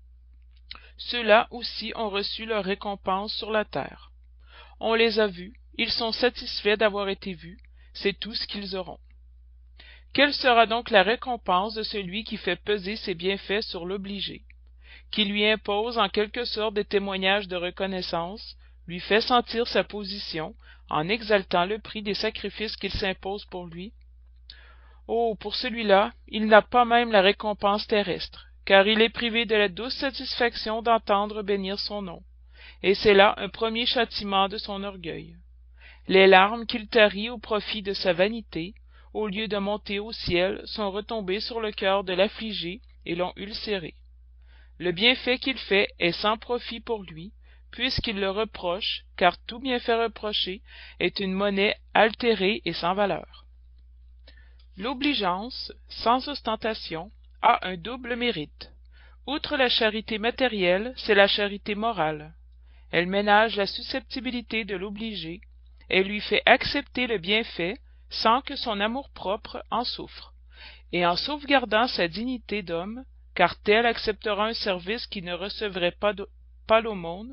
Ceux-là aussi ont reçu leur récompense sur la terre. On les a vus, ils sont satisfaits d'avoir été vus, c'est tout ce qu'ils auront. Quelle sera donc la récompense de celui qui fait peser ses bienfaits sur l'obligé, qui lui impose en quelque sorte des témoignages de reconnaissance, lui fait sentir sa position en exaltant le prix des sacrifices qu'il s'impose pour lui? Oh, pour celui-là, il n'a pas même la récompense terrestre, car il est privé de la douce satisfaction d'entendre bénir son nom, et c'est là un premier châtiment de son orgueil. Les larmes qu'il tarit au profit de sa vanité, au lieu de monter au ciel, sont retombées sur le cœur de l'affligé et l'ont ulcéré. Le bienfait qu'il fait est sans profit pour lui, puisqu'il le reproche, car tout bienfait reproché est une monnaie altérée et sans valeur. L'obligeance, sans ostentation, a un double mérite. Outre la charité matérielle, c'est la charité morale. Elle ménage la susceptibilité de l'obligé, elle lui fait accepter le bienfait sans que son amour-propre en souffre, et en sauvegardant sa dignité d'homme, car tel acceptera un service qui ne recevrait pas, pas l'aumône.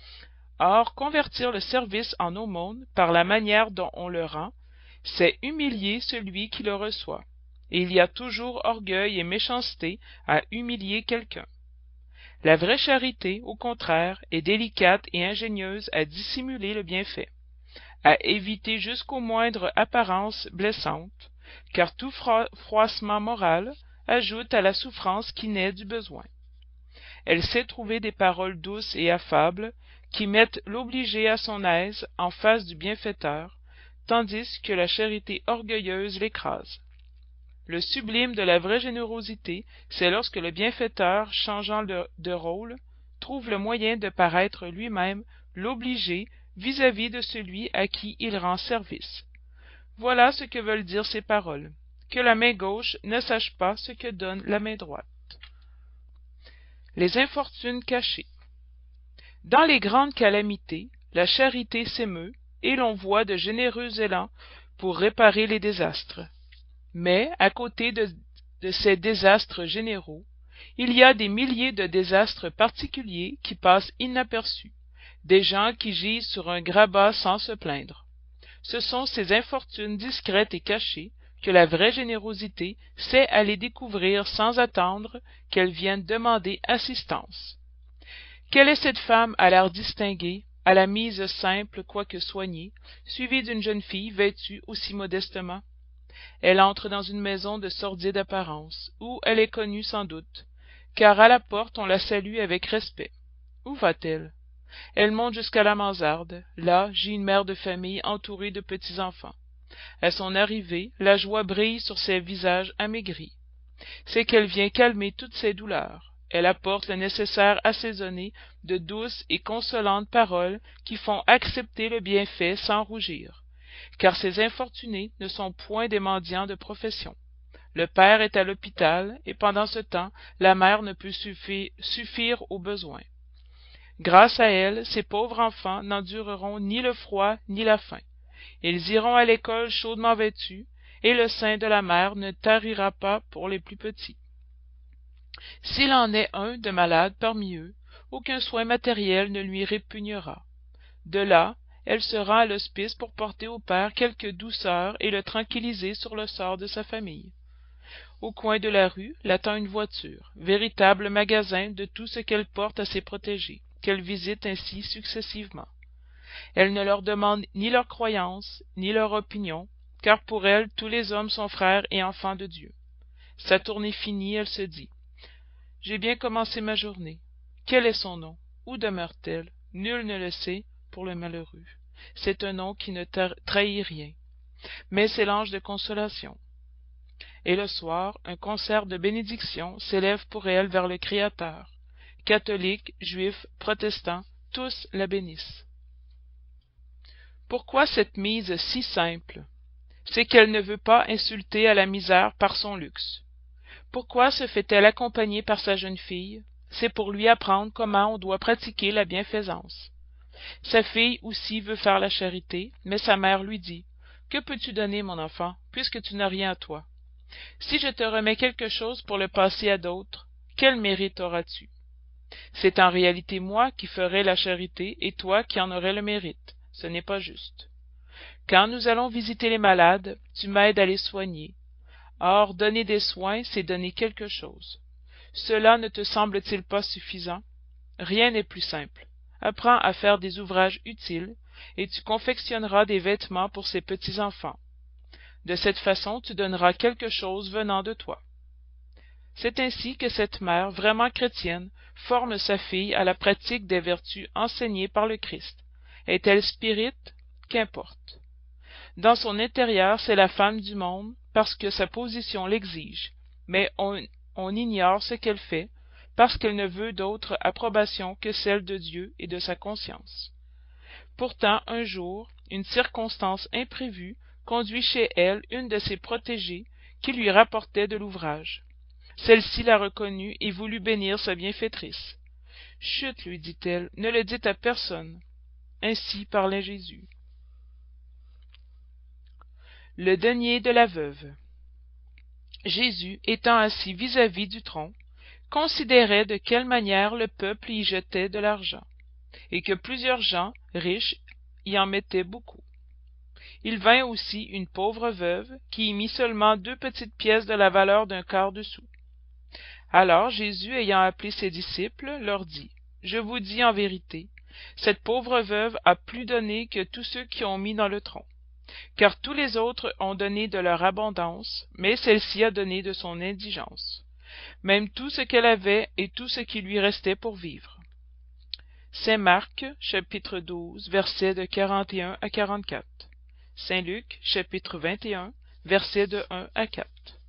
Or, convertir le service en aumône par la manière dont on le rend, c'est humilier celui qui le reçoit, et il y a toujours orgueil et méchanceté à humilier quelqu'un. La vraie charité, au contraire, est délicate et ingénieuse à dissimuler le bienfait, à éviter jusqu'aux moindres apparences blessantes, car tout froissement moral ajoute à la souffrance qui naît du besoin. Elle sait trouver des paroles douces et affables qui mettent l'obligé à son aise en face du bienfaiteur, tandis que la charité orgueilleuse l'écrase. Le sublime de la vraie générosité, c'est lorsque le bienfaiteur, changeant de, de rôle, trouve le moyen de paraître lui-même l'obligé vis-à-vis de celui à qui il rend service. Voilà ce que veulent dire ces paroles, que la main gauche ne sache pas ce que donne la main droite. Les infortunes cachées. Dans les grandes calamités, la charité s'émeut, et l'on voit de généreux élans pour réparer les désastres. Mais, à côté de, de ces désastres généraux, il y a des milliers de désastres particuliers qui passent inaperçus, des gens qui gisent sur un grabat sans se plaindre. Ce sont ces infortunes discrètes et cachées que la vraie générosité sait aller découvrir sans attendre qu'elle vienne demander assistance. Quelle est cette femme à l'air distingué, à la mise simple quoique soignée, suivie d'une jeune fille vêtue aussi modestement? Elle entre dans une maison de sordide apparence, où elle est connue sans doute, car à la porte on la salue avec respect. Où va-t-elle? Elle monte jusqu'à la mansarde, là gît une mère de famille entourée de petits-enfants. À son arrivée, la joie brille sur ses visages amaigris. C'est qu'elle vient calmer toutes ses douleurs. Elle apporte le nécessaire assaisonné de douces et consolantes paroles qui font accepter le bienfait sans rougir, car ces infortunés ne sont point des mendiants de profession. Le père est à l'hôpital, et pendant ce temps, la mère ne peut suffire, suffire aux besoins. Grâce à elle, ces pauvres enfants n'endureront ni le froid ni la faim. Ils iront à l'école chaudement vêtus, et le sein de la mère ne tarira pas pour les plus petits. S'il en est un de malade parmi eux, aucun soin matériel ne lui répugnera. De là, elle sera à l'hospice pour porter au père quelque douceur et le tranquilliser sur le sort de sa famille. Au coin de la rue l'attend une voiture, véritable magasin de tout ce qu'elle porte à ses protégés, qu'elle visite ainsi successivement. Elle ne leur demande ni leur croyance, ni leur opinion, car pour elle tous les hommes sont frères et enfants de Dieu. Sa tournée finie, elle se dit « J'ai bien commencé ma journée. Quel est son nom? Où demeure-t-elle? Nul ne le sait pour le malheureux. C'est un nom qui ne trahit rien. Mais c'est l'ange de consolation. » Et le soir, un concert de bénédiction s'élève pour elle vers le Créateur. Catholiques, juifs, protestants, tous la bénissent. Pourquoi cette mise si simple? C'est qu'elle ne veut pas insulter à la misère par son luxe. Pourquoi se fait-elle accompagner par sa jeune fille? C'est pour lui apprendre comment on doit pratiquer la bienfaisance. Sa fille aussi veut faire la charité, mais sa mère lui dit « Que peux-tu donner, mon enfant, puisque tu n'as rien à toi? Si je te remets quelque chose pour le passer à d'autres, quel mérite auras-tu? C'est en réalité moi qui ferai la charité et toi qui en aurais le mérite. Ce n'est pas juste. Quand nous allons visiter les malades, tu m'aides à les soigner. Or, donner des soins, c'est donner quelque chose. Cela ne te semble-t-il pas suffisant? Rien n'est plus simple. Apprends à faire des ouvrages utiles, et tu confectionneras des vêtements pour ces petits-enfants. De cette façon, tu donneras quelque chose venant de toi. » C'est ainsi que cette mère, vraiment chrétienne, forme sa fille à la pratique des vertus enseignées par le Christ. Est-elle spirite? Qu'importe. Dans son intérieur, c'est la femme du monde, parce que sa position l'exige, mais on, on ignore ce qu'elle fait, parce qu'elle ne veut d'autre approbation que celle de Dieu et de sa conscience. Pourtant, un jour, une circonstance imprévue conduit chez elle une de ses protégées qui lui rapportait de l'ouvrage. Celle-ci la reconnut et voulut bénir sa bienfaitrice. « Chut, lui dit-elle, ne le dites à personne. » Ainsi parlait Jésus. Le denier de la veuve. Jésus, étant assis vis-à-vis du tronc, considérait de quelle manière le peuple y jetait de l'argent, et que plusieurs gens, riches, y en mettaient beaucoup. Il vint aussi une pauvre veuve, qui y mit seulement deux petites pièces de la valeur d'un quart de sou. Alors Jésus, ayant appelé ses disciples, leur dit, « Je vous dis en vérité, cette pauvre veuve a plus donné que tous ceux qui ont mis dans le tronc. Car tous les autres ont donné de leur abondance, mais celle-ci a donné de son indigence, même tout ce qu'elle avait et tout ce qui lui restait pour vivre. » Saint Marc, chapitre douze, versets de quarante et un à quarante-quatre. Saint Luc, chapitre vingt et un, versets de un à quatre.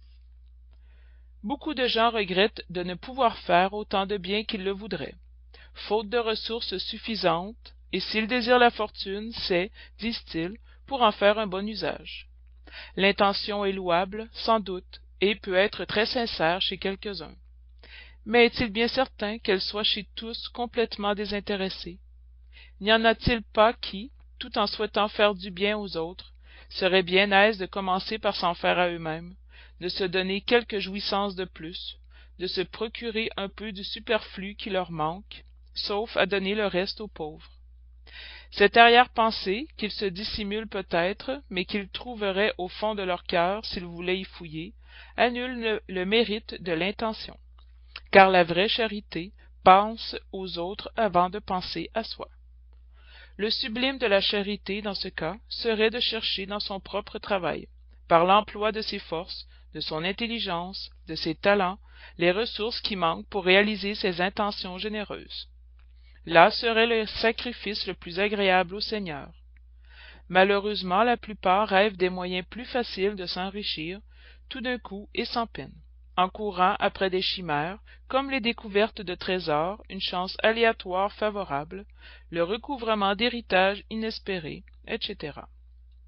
Beaucoup de gens regrettent de ne pouvoir faire autant de bien qu'ils le voudraient, faute de ressources suffisantes, et s'ils désirent la fortune, c'est, disent-ils, pour en faire un bon usage. L'intention est louable, sans doute, et peut être très sincère chez quelques-uns. Mais est-il bien certain qu'elle soit chez tous complètement désintéressée? N'y en a-t-il pas qui, tout en souhaitant faire du bien aux autres, seraient bien aises de commencer par s'en faire à eux-mêmes, de se donner quelques jouissances de plus, de se procurer un peu du superflu qui leur manque, sauf à donner le reste aux pauvres? Cette arrière-pensée, qu'ils se dissimulent peut-être, mais qu'ils trouveraient au fond de leur cœur s'ils voulaient y fouiller, annule le, le mérite de l'intention, car la vraie charité pense aux autres avant de penser à soi. Le sublime de la charité, dans ce cas, serait de chercher dans son propre travail, par l'emploi de ses forces, de son intelligence, de ses talents, les ressources qui manquent pour réaliser ses intentions généreuses. Là serait le sacrifice le plus agréable au Seigneur. Malheureusement, la plupart rêvent des moyens plus faciles de s'enrichir, tout d'un coup et sans peine, en courant après des chimères, comme les découvertes de trésors, une chance aléatoire favorable, le recouvrement d'héritages inespérés, et cetera.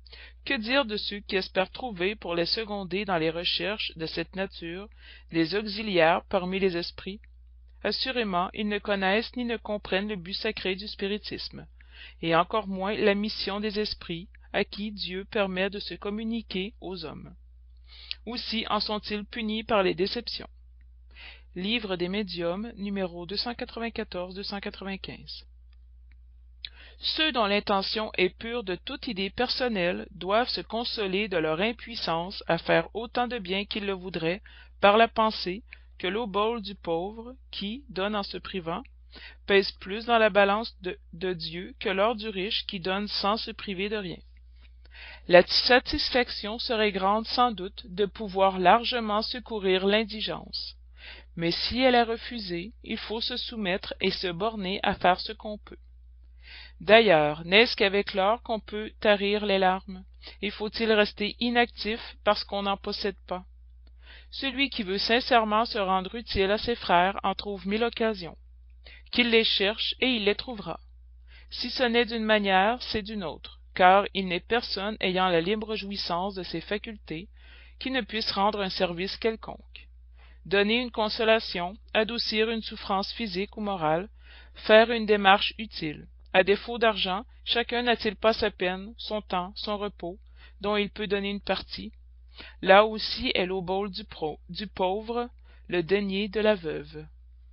Que dire de ceux qui espèrent trouver, pour les seconder dans les recherches de cette nature, des auxiliaires parmi les esprits? Assurément, ils ne connaissent ni ne comprennent le but sacré du spiritisme, et encore moins la mission des esprits, à qui Dieu permet de se communiquer aux hommes. Aussi en sont-ils punis par les déceptions. Livre des médiums, numéro deux cent quatre-vingt-quatorze à deux cent quatre-vingt-quinze. Ceux dont l'intention est pure de toute idée personnelle doivent se consoler de leur impuissance à faire autant de bien qu'ils le voudraient par la pensée que l'obole du pauvre, qui, donne en se privant, pèse plus dans la balance de, de Dieu que l'or du riche qui donne sans se priver de rien. La satisfaction serait grande sans doute de pouvoir largement secourir l'indigence, mais si elle est refusée, il faut se soumettre et se borner à faire ce qu'on peut. D'ailleurs, n'est-ce qu'avec l'or qu'on peut tarir les larmes, et faut-il rester inactif parce qu'on n'en possède pas? Celui qui veut sincèrement se rendre utile à ses frères en trouve mille occasions. Qu'il les cherche et il les trouvera. Si ce n'est d'une manière, c'est d'une autre, car il n'est personne ayant la libre jouissance de ses facultés qui ne puisse rendre un service quelconque. Donner une consolation, adoucir une souffrance physique ou morale, faire une démarche utile. À défaut d'argent, chacun n'a-t-il pas sa peine, son temps, son repos, dont il peut donner une partie? Là aussi est l'obole du, pro, du pauvre, le denier de la veuve.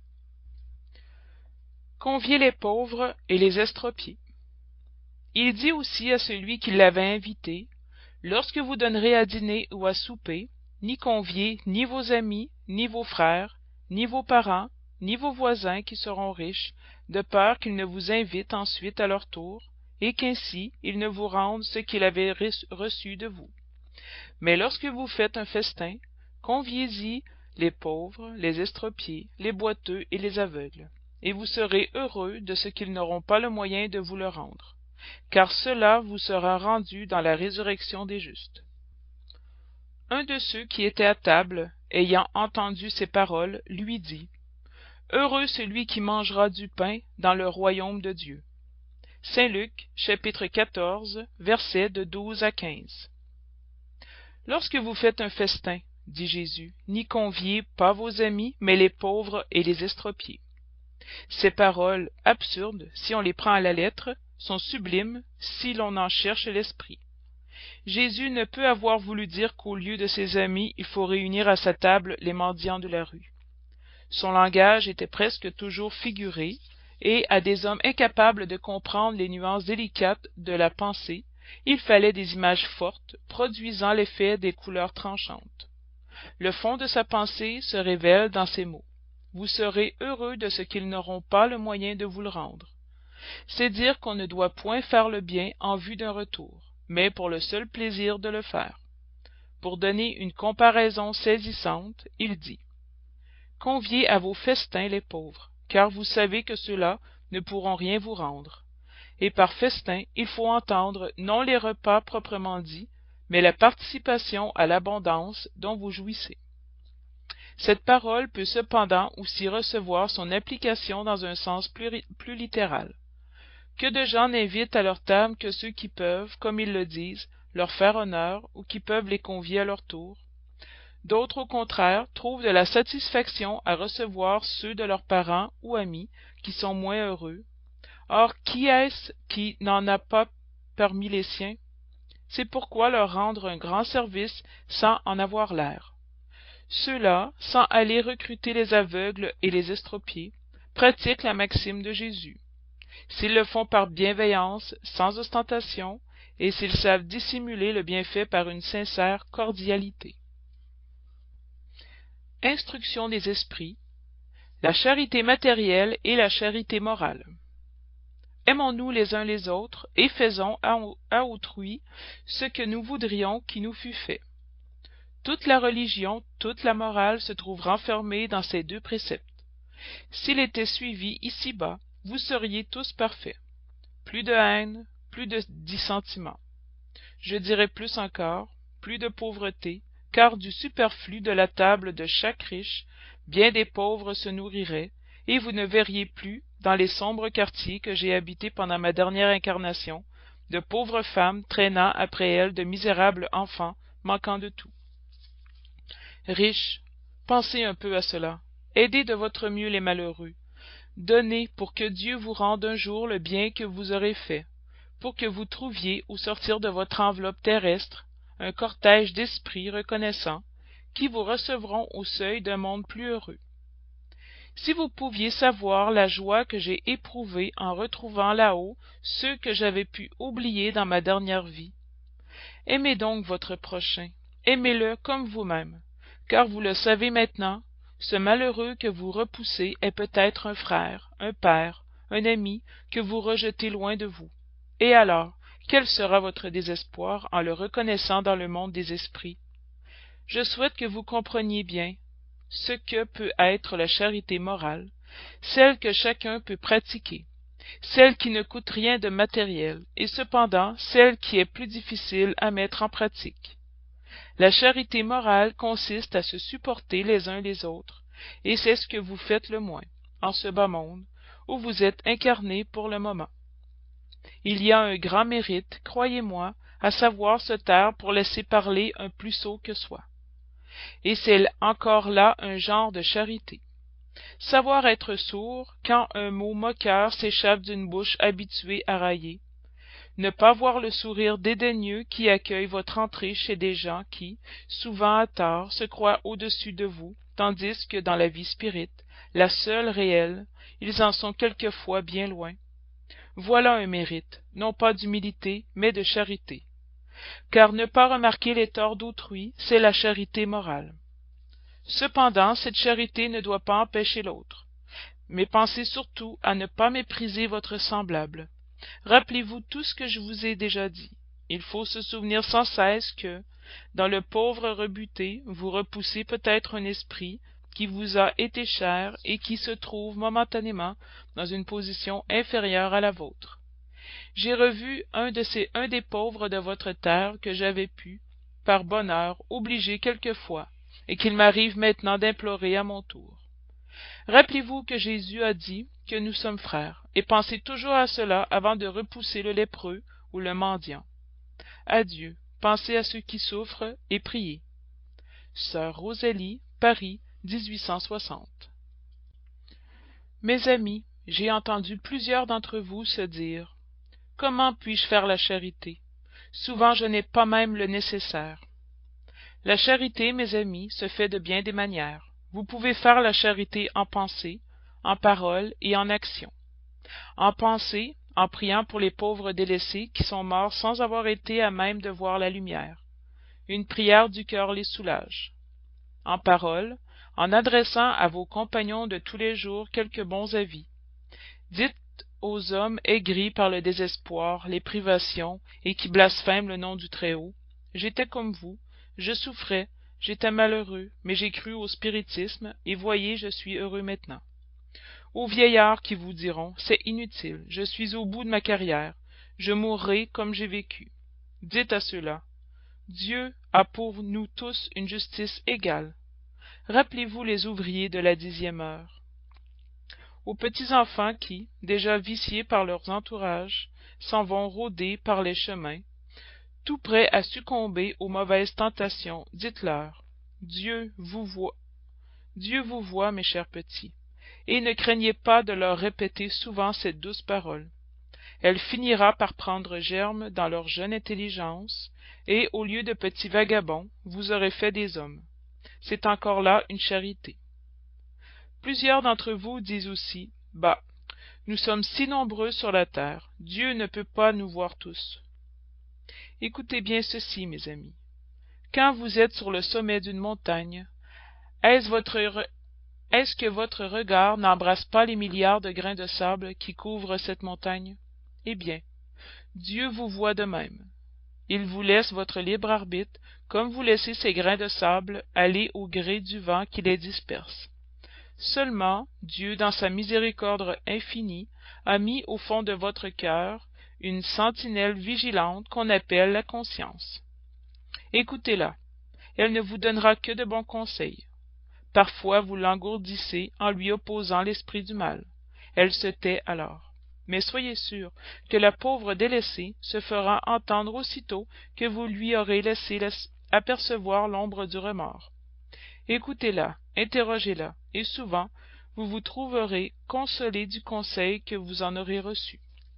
Convier les pauvres et les estropier. Il dit aussi à celui qui l'avait invité, « Lorsque vous donnerez à dîner ou à souper, ni conviez ni vos amis, ni vos frères, ni vos parents, ni vos voisins qui seront riches, de peur qu'ils ne vous invitent ensuite à leur tour, et qu'ainsi ils ne vous rendent ce qu'ils avaient reçu de vous. Mais lorsque vous faites un festin, conviez-y les pauvres, les estropiés, les boiteux et les aveugles, et vous serez heureux de ce qu'ils n'auront pas le moyen de vous le rendre, car cela vous sera rendu dans la résurrection des justes. » Un de ceux qui étaient à table, ayant entendu ces paroles, lui dit, « Heureux celui qui mangera du pain dans le royaume de Dieu. » Saint Luc, chapitre quatorze, versets de douze à quinze. Lorsque vous faites un festin, dit Jésus, n'y conviez pas vos amis, mais les pauvres et les estropiés. Ces paroles, absurdes, si on les prend à la lettre, sont sublimes, si l'on en cherche l'esprit. Jésus ne peut avoir voulu dire qu'au lieu de ses amis, il faut réunir à sa table les mendiants de la rue. Son langage était presque toujours figuré, et à des hommes incapables de comprendre les nuances délicates de la pensée, il fallait des images fortes, produisant l'effet des couleurs tranchantes. Le fond de sa pensée se révèle dans ces mots. Vous serez heureux de ce qu'ils n'auront pas le moyen de vous le rendre. C'est dire qu'on ne doit point faire le bien en vue d'un retour, mais pour le seul plaisir de le faire. Pour donner une comparaison saisissante, il dit « Conviez à vos festins les pauvres, car vous savez que ceux-là ne pourront rien vous rendre. Et par festin, il faut entendre non les repas proprement dits, mais la participation à l'abondance dont vous jouissez. » Cette parole peut cependant aussi recevoir son application dans un sens plus, plus littéral. Que de gens n'invitent à leur table que ceux qui peuvent, comme ils le disent, leur faire honneur ou qui peuvent les convier à leur tour. D'autres, au contraire, trouvent de la satisfaction à recevoir ceux de leurs parents ou amis qui sont moins heureux. Or, qui est-ce qui n'en a pas parmi les siens? C'est pourquoi leur rendre un grand service sans en avoir l'air. Ceux-là, sans aller recruter les aveugles et les estropiés, pratiquent la maxime de Jésus. S'ils le font par bienveillance, sans ostentation, et s'ils savent dissimuler le bienfait par une sincère cordialité. Instruction des esprits, la charité matérielle et la charité morale. Aimons-nous les uns les autres, et faisons à, à autrui ce que nous voudrions qui nous fût fait. Toute la religion, toute la morale se trouve renfermée dans ces deux préceptes. S'il était suivi ici-bas, vous seriez tous parfaits. Plus de haine, plus de dissentiment. Je dirais plus encore, plus de pauvreté, car du superflu de la table de chaque riche, bien des pauvres se nourriraient, et vous ne verriez plus, dans les sombres quartiers que j'ai habités pendant ma dernière incarnation, de pauvres femmes traînant après elles de misérables enfants manquant de tout. Riches, pensez un peu à cela. Aidez de votre mieux les malheureux. Donnez pour que Dieu vous rende un jour le bien que vous aurez fait, pour que vous trouviez, au sortir de votre enveloppe terrestre, un cortège d'esprits reconnaissants, qui vous recevront au seuil d'un monde plus heureux. Si vous pouviez savoir la joie que j'ai éprouvée en retrouvant là-haut ceux que j'avais pu oublier dans ma dernière vie. Aimez donc votre prochain, aimez-le comme vous-même, car vous le savez maintenant, ce malheureux que vous repoussez est peut-être un frère, un père, un ami que vous rejetez loin de vous. Et alors, quel sera votre désespoir en le reconnaissant dans le monde des esprits? Je souhaite que vous compreniez bien ce que peut être la charité morale, celle que chacun peut pratiquer, celle qui ne coûte rien de matériel, et cependant celle qui est plus difficile à mettre en pratique. La charité morale consiste à se supporter les uns les autres, et c'est ce que vous faites le moins, en ce bas monde, où vous êtes incarnés pour le moment. Il y a un grand mérite, croyez-moi, à savoir se taire pour laisser parler un plus sot que soi. Et c'est encore là un genre de charité. Savoir être sourd quand un mot moqueur s'échappe d'une bouche habituée à railler. Ne pas voir le sourire dédaigneux qui accueille votre entrée chez des gens qui, souvent à tort, se croient au-dessus de vous, tandis que dans la vie spirite, la seule réelle, ils en sont quelquefois bien loin. Voilà un mérite, non pas d'humilité, mais de charité. Car ne pas remarquer les torts d'autrui, c'est la charité morale. Cependant, cette charité ne doit pas empêcher l'autre. Mais pensez surtout à ne pas mépriser votre semblable. Rappelez-vous tout ce que je vous ai déjà dit. Il faut se souvenir sans cesse que, dans le pauvre rebuté, vous repoussez peut-être un esprit qui vous a été cher et qui se trouve momentanément dans une position inférieure à la vôtre. J'ai revu un de ces un des pauvres de votre terre que j'avais pu, par bonheur, obliger quelquefois, et qu'il m'arrive maintenant d'implorer à mon tour. Rappelez-vous que Jésus a dit que nous sommes frères, et pensez toujours à cela avant de repousser le lépreux ou le mendiant. Adieu, pensez à ceux qui souffrent et priez. Sœur Rosalie, Paris, dix-huit cent soixante. Mes amis, j'ai entendu plusieurs d'entre vous se dire « Comment puis-je faire la charité? Souvent je n'ai pas même le nécessaire. » La charité, mes amis, se fait de bien des manières. Vous pouvez faire la charité en pensée, en parole et en action. En pensée, en priant pour les pauvres délaissés qui sont morts sans avoir été à même de voir la lumière. Une prière du cœur les soulage. En parole, en adressant à vos compagnons de tous les jours quelques bons avis. Dites aux hommes aigris par le désespoir, les privations, et qui blasphèment le nom du Très-Haut, « J'étais comme vous, je souffrais, j'étais malheureux, mais j'ai cru au spiritisme, et voyez, je suis heureux maintenant. » Aux vieillards qui vous diront « C'est inutile, je suis au bout de ma carrière, je mourrai comme j'ai vécu. » Dites à ceux-là « Dieu a pour nous tous une justice égale. » Rappelez-vous les ouvriers de la dixième heure. Aux petits enfants qui, déjà viciés par leurs entourages, s'en vont rôder par les chemins, tout prêts à succomber aux mauvaises tentations, dites-leur « Dieu vous voit, Dieu vous voit, mes chers petits. » Et ne craignez pas de leur répéter souvent cette douce parole. Elle finira par prendre germe dans leur jeune intelligence, et au lieu de petits vagabonds, vous aurez fait des hommes. C'est encore là une charité. Plusieurs d'entre vous disent aussi « Bah, nous sommes si nombreux sur la terre, Dieu ne peut pas nous voir tous. » Écoutez bien ceci, mes amis. Quand vous êtes sur le sommet d'une montagne, est-ce votre Est-ce que votre regard n'embrasse pas les milliards de grains de sable qui couvrent cette montagne? Eh bien, Dieu vous voit de même. Il vous laisse votre libre arbitre, comme vous laissez ces grains de sable aller au gré du vent qui les disperse. Seulement, Dieu, dans sa miséricorde infinie, a mis au fond de votre cœur une sentinelle vigilante qu'on appelle la conscience. Écoutez-la, elle ne vous donnera que de bons conseils. Parfois vous l'engourdissez en lui opposant l'esprit du mal. Elle se tait alors. mais soyez sûr que la pauvre délaissée se fera entendre aussitôt que vous lui aurez laissé apercevoir l'ombre du remords. Écoutez-la, interrogez-la, et souvent vous vous trouverez consolé du conseil que vous en aurez reçu.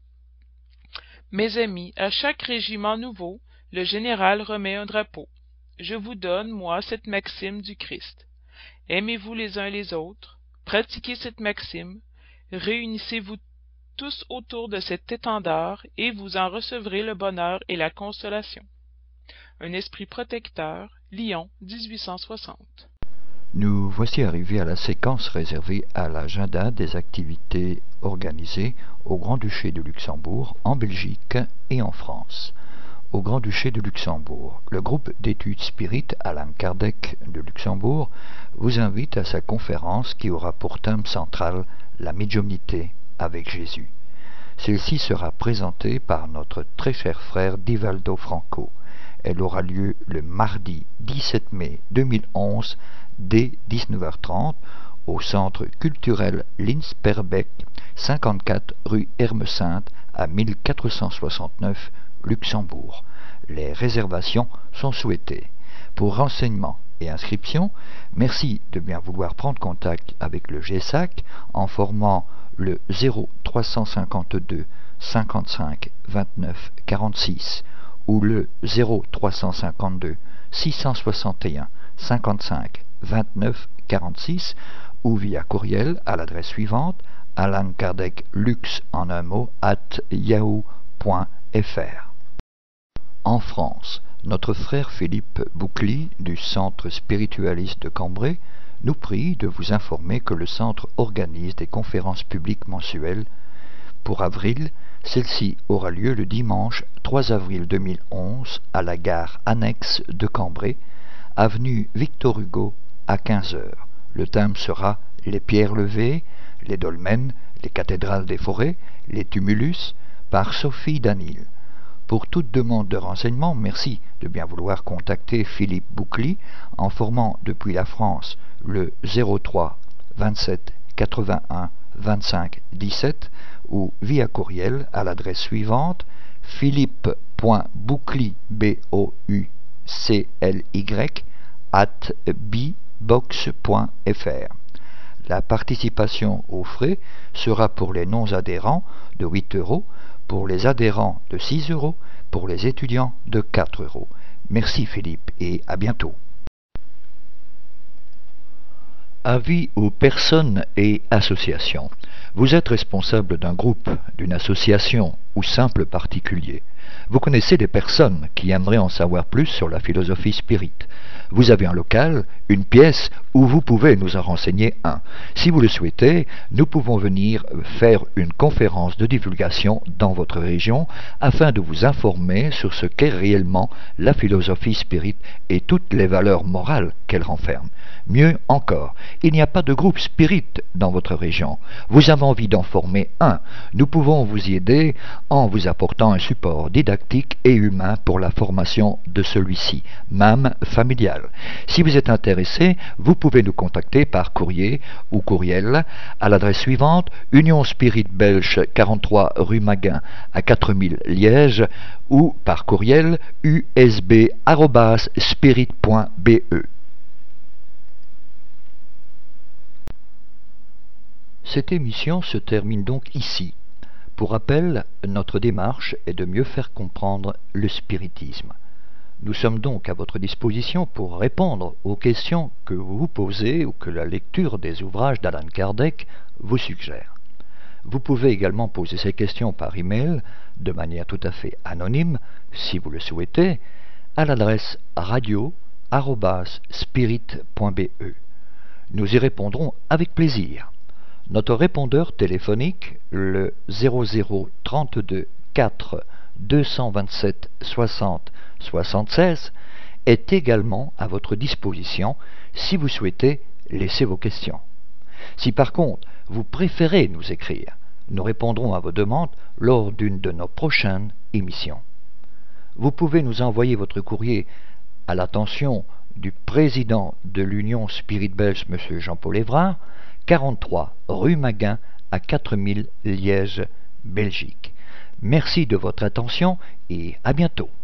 Mes amis, à chaque régiment nouveau, le général remet un drapeau. Je vous donne, moi, cette maxime du Christ. Aimez-vous les uns les autres, pratiquez cette maxime, réunissez-vous tous autour de cet étendard, et vous en recevrez le bonheur et la consolation. Un esprit protecteur, Lyon, dix-huit cent soixante. Nous voici arrivés à la séquence réservée à l'agenda des activités organisées au Grand-Duché de Luxembourg, en Belgique et en France. Au Grand-Duché de Luxembourg, le groupe d'études spirites Allan Kardec de Luxembourg vous invite à sa conférence qui aura pour thème central la médiumnité avec Jésus. Celle-ci sera présentée par notre très cher frère Divaldo Franco. Elle aura lieu le mardi dix-sept mai deux mille onze dès dix-neuf heures trente au Centre culturel Linsperbeck, cinquante-quatre rue Hermesinte à mille quatre cent soixante-neuf Luxembourg. Les réservations sont souhaitées. Pour renseignements et inscriptions, merci de bien vouloir prendre contact avec le G S A C en formant le zéro trois cent cinquante-deux cinquante-cinq vingt-neuf quarante-six ou le zéro trois cent cinquante-deux six cent soixante et un cinquante-cinq vingt-neuf quarante-six ou via courriel à l'adresse suivante Allan Kardec Lux en un mot at yahoo point fr. En France, notre frère Philippe Boucly du Centre spiritualiste de Cambrai nous prie de vous informer que le centre organise des conférences publiques mensuelles. Pour avril, celle-ci aura lieu le dimanche trois avril deux mille onze à la gare annexe de Cambrai, avenue Victor Hugo à quinze heures. Le thème sera les pierres levées, les dolmens, les cathédrales des forêts, les tumulus, par Sophie Danil. Pour toute demande de renseignement, merci de bien vouloir contacter Philippe Boucly en formant depuis la France le zéro trois vingt-sept quatre-vingt-un vingt-cinq dix-sept ou via courriel à l'adresse suivante philippe point boucly b o u c l y at bibox point fr. La participation aux frais sera pour les non-adhérents de huit euros, pour les adhérents de six euros, pour les étudiants de quatre euros. Merci Philippe et à bientôt. Avis aux personnes et associations. Vous êtes responsable d'un groupe, d'une association ou simple particulier. Vous connaissez des personnes qui aimeraient en savoir plus sur la philosophie spirite. Vous avez un local, une pièce, où vous pouvez nous en renseigner un. Si vous le souhaitez, nous pouvons venir faire une conférence de divulgation dans votre région afin de vous informer sur ce qu'est réellement la philosophie spirite et toutes les valeurs morales qu'elle renferme. Mieux encore, il n'y a pas de groupe spirit dans votre région. Vous avez envie d'en former un. Nous pouvons vous y aider en vous apportant un support didactique et humain pour la formation de celui-ci, même familial. Si vous êtes intéressé, vous pouvez nous contacter par courrier ou courriel à l'adresse suivante Union Spirit Belge quarante-trois rue Maguin à quatre mille Liège ou par courriel u s b arobase spirit point b e. Cette émission se termine donc ici. Pour rappel, notre démarche est de mieux faire comprendre le spiritisme. Nous sommes donc à votre disposition pour répondre aux questions que vous vous posez ou que la lecture des ouvrages d'Allan Kardec vous suggère. Vous pouvez également poser ces questions par email, de manière tout à fait anonyme, si vous le souhaitez, à l'adresse radio arobase spirit point b e. Nous y répondrons avec plaisir. Notre répondeur téléphonique, le zéro zéro trente-deux quatre deux cent vingt-sept soixante soixante-seize, est également à votre disposition si vous souhaitez laisser vos questions. Si par contre vous préférez nous écrire, nous répondrons à vos demandes lors d'une de nos prochaines émissions. Vous pouvez nous envoyer votre courrier à l'attention du président de l'Union Spirit Belge, M. Jean-Paul Évrard, quarante-trois rue Maguin à quatre mille Liège, Belgique. Merci de votre attention et à bientôt.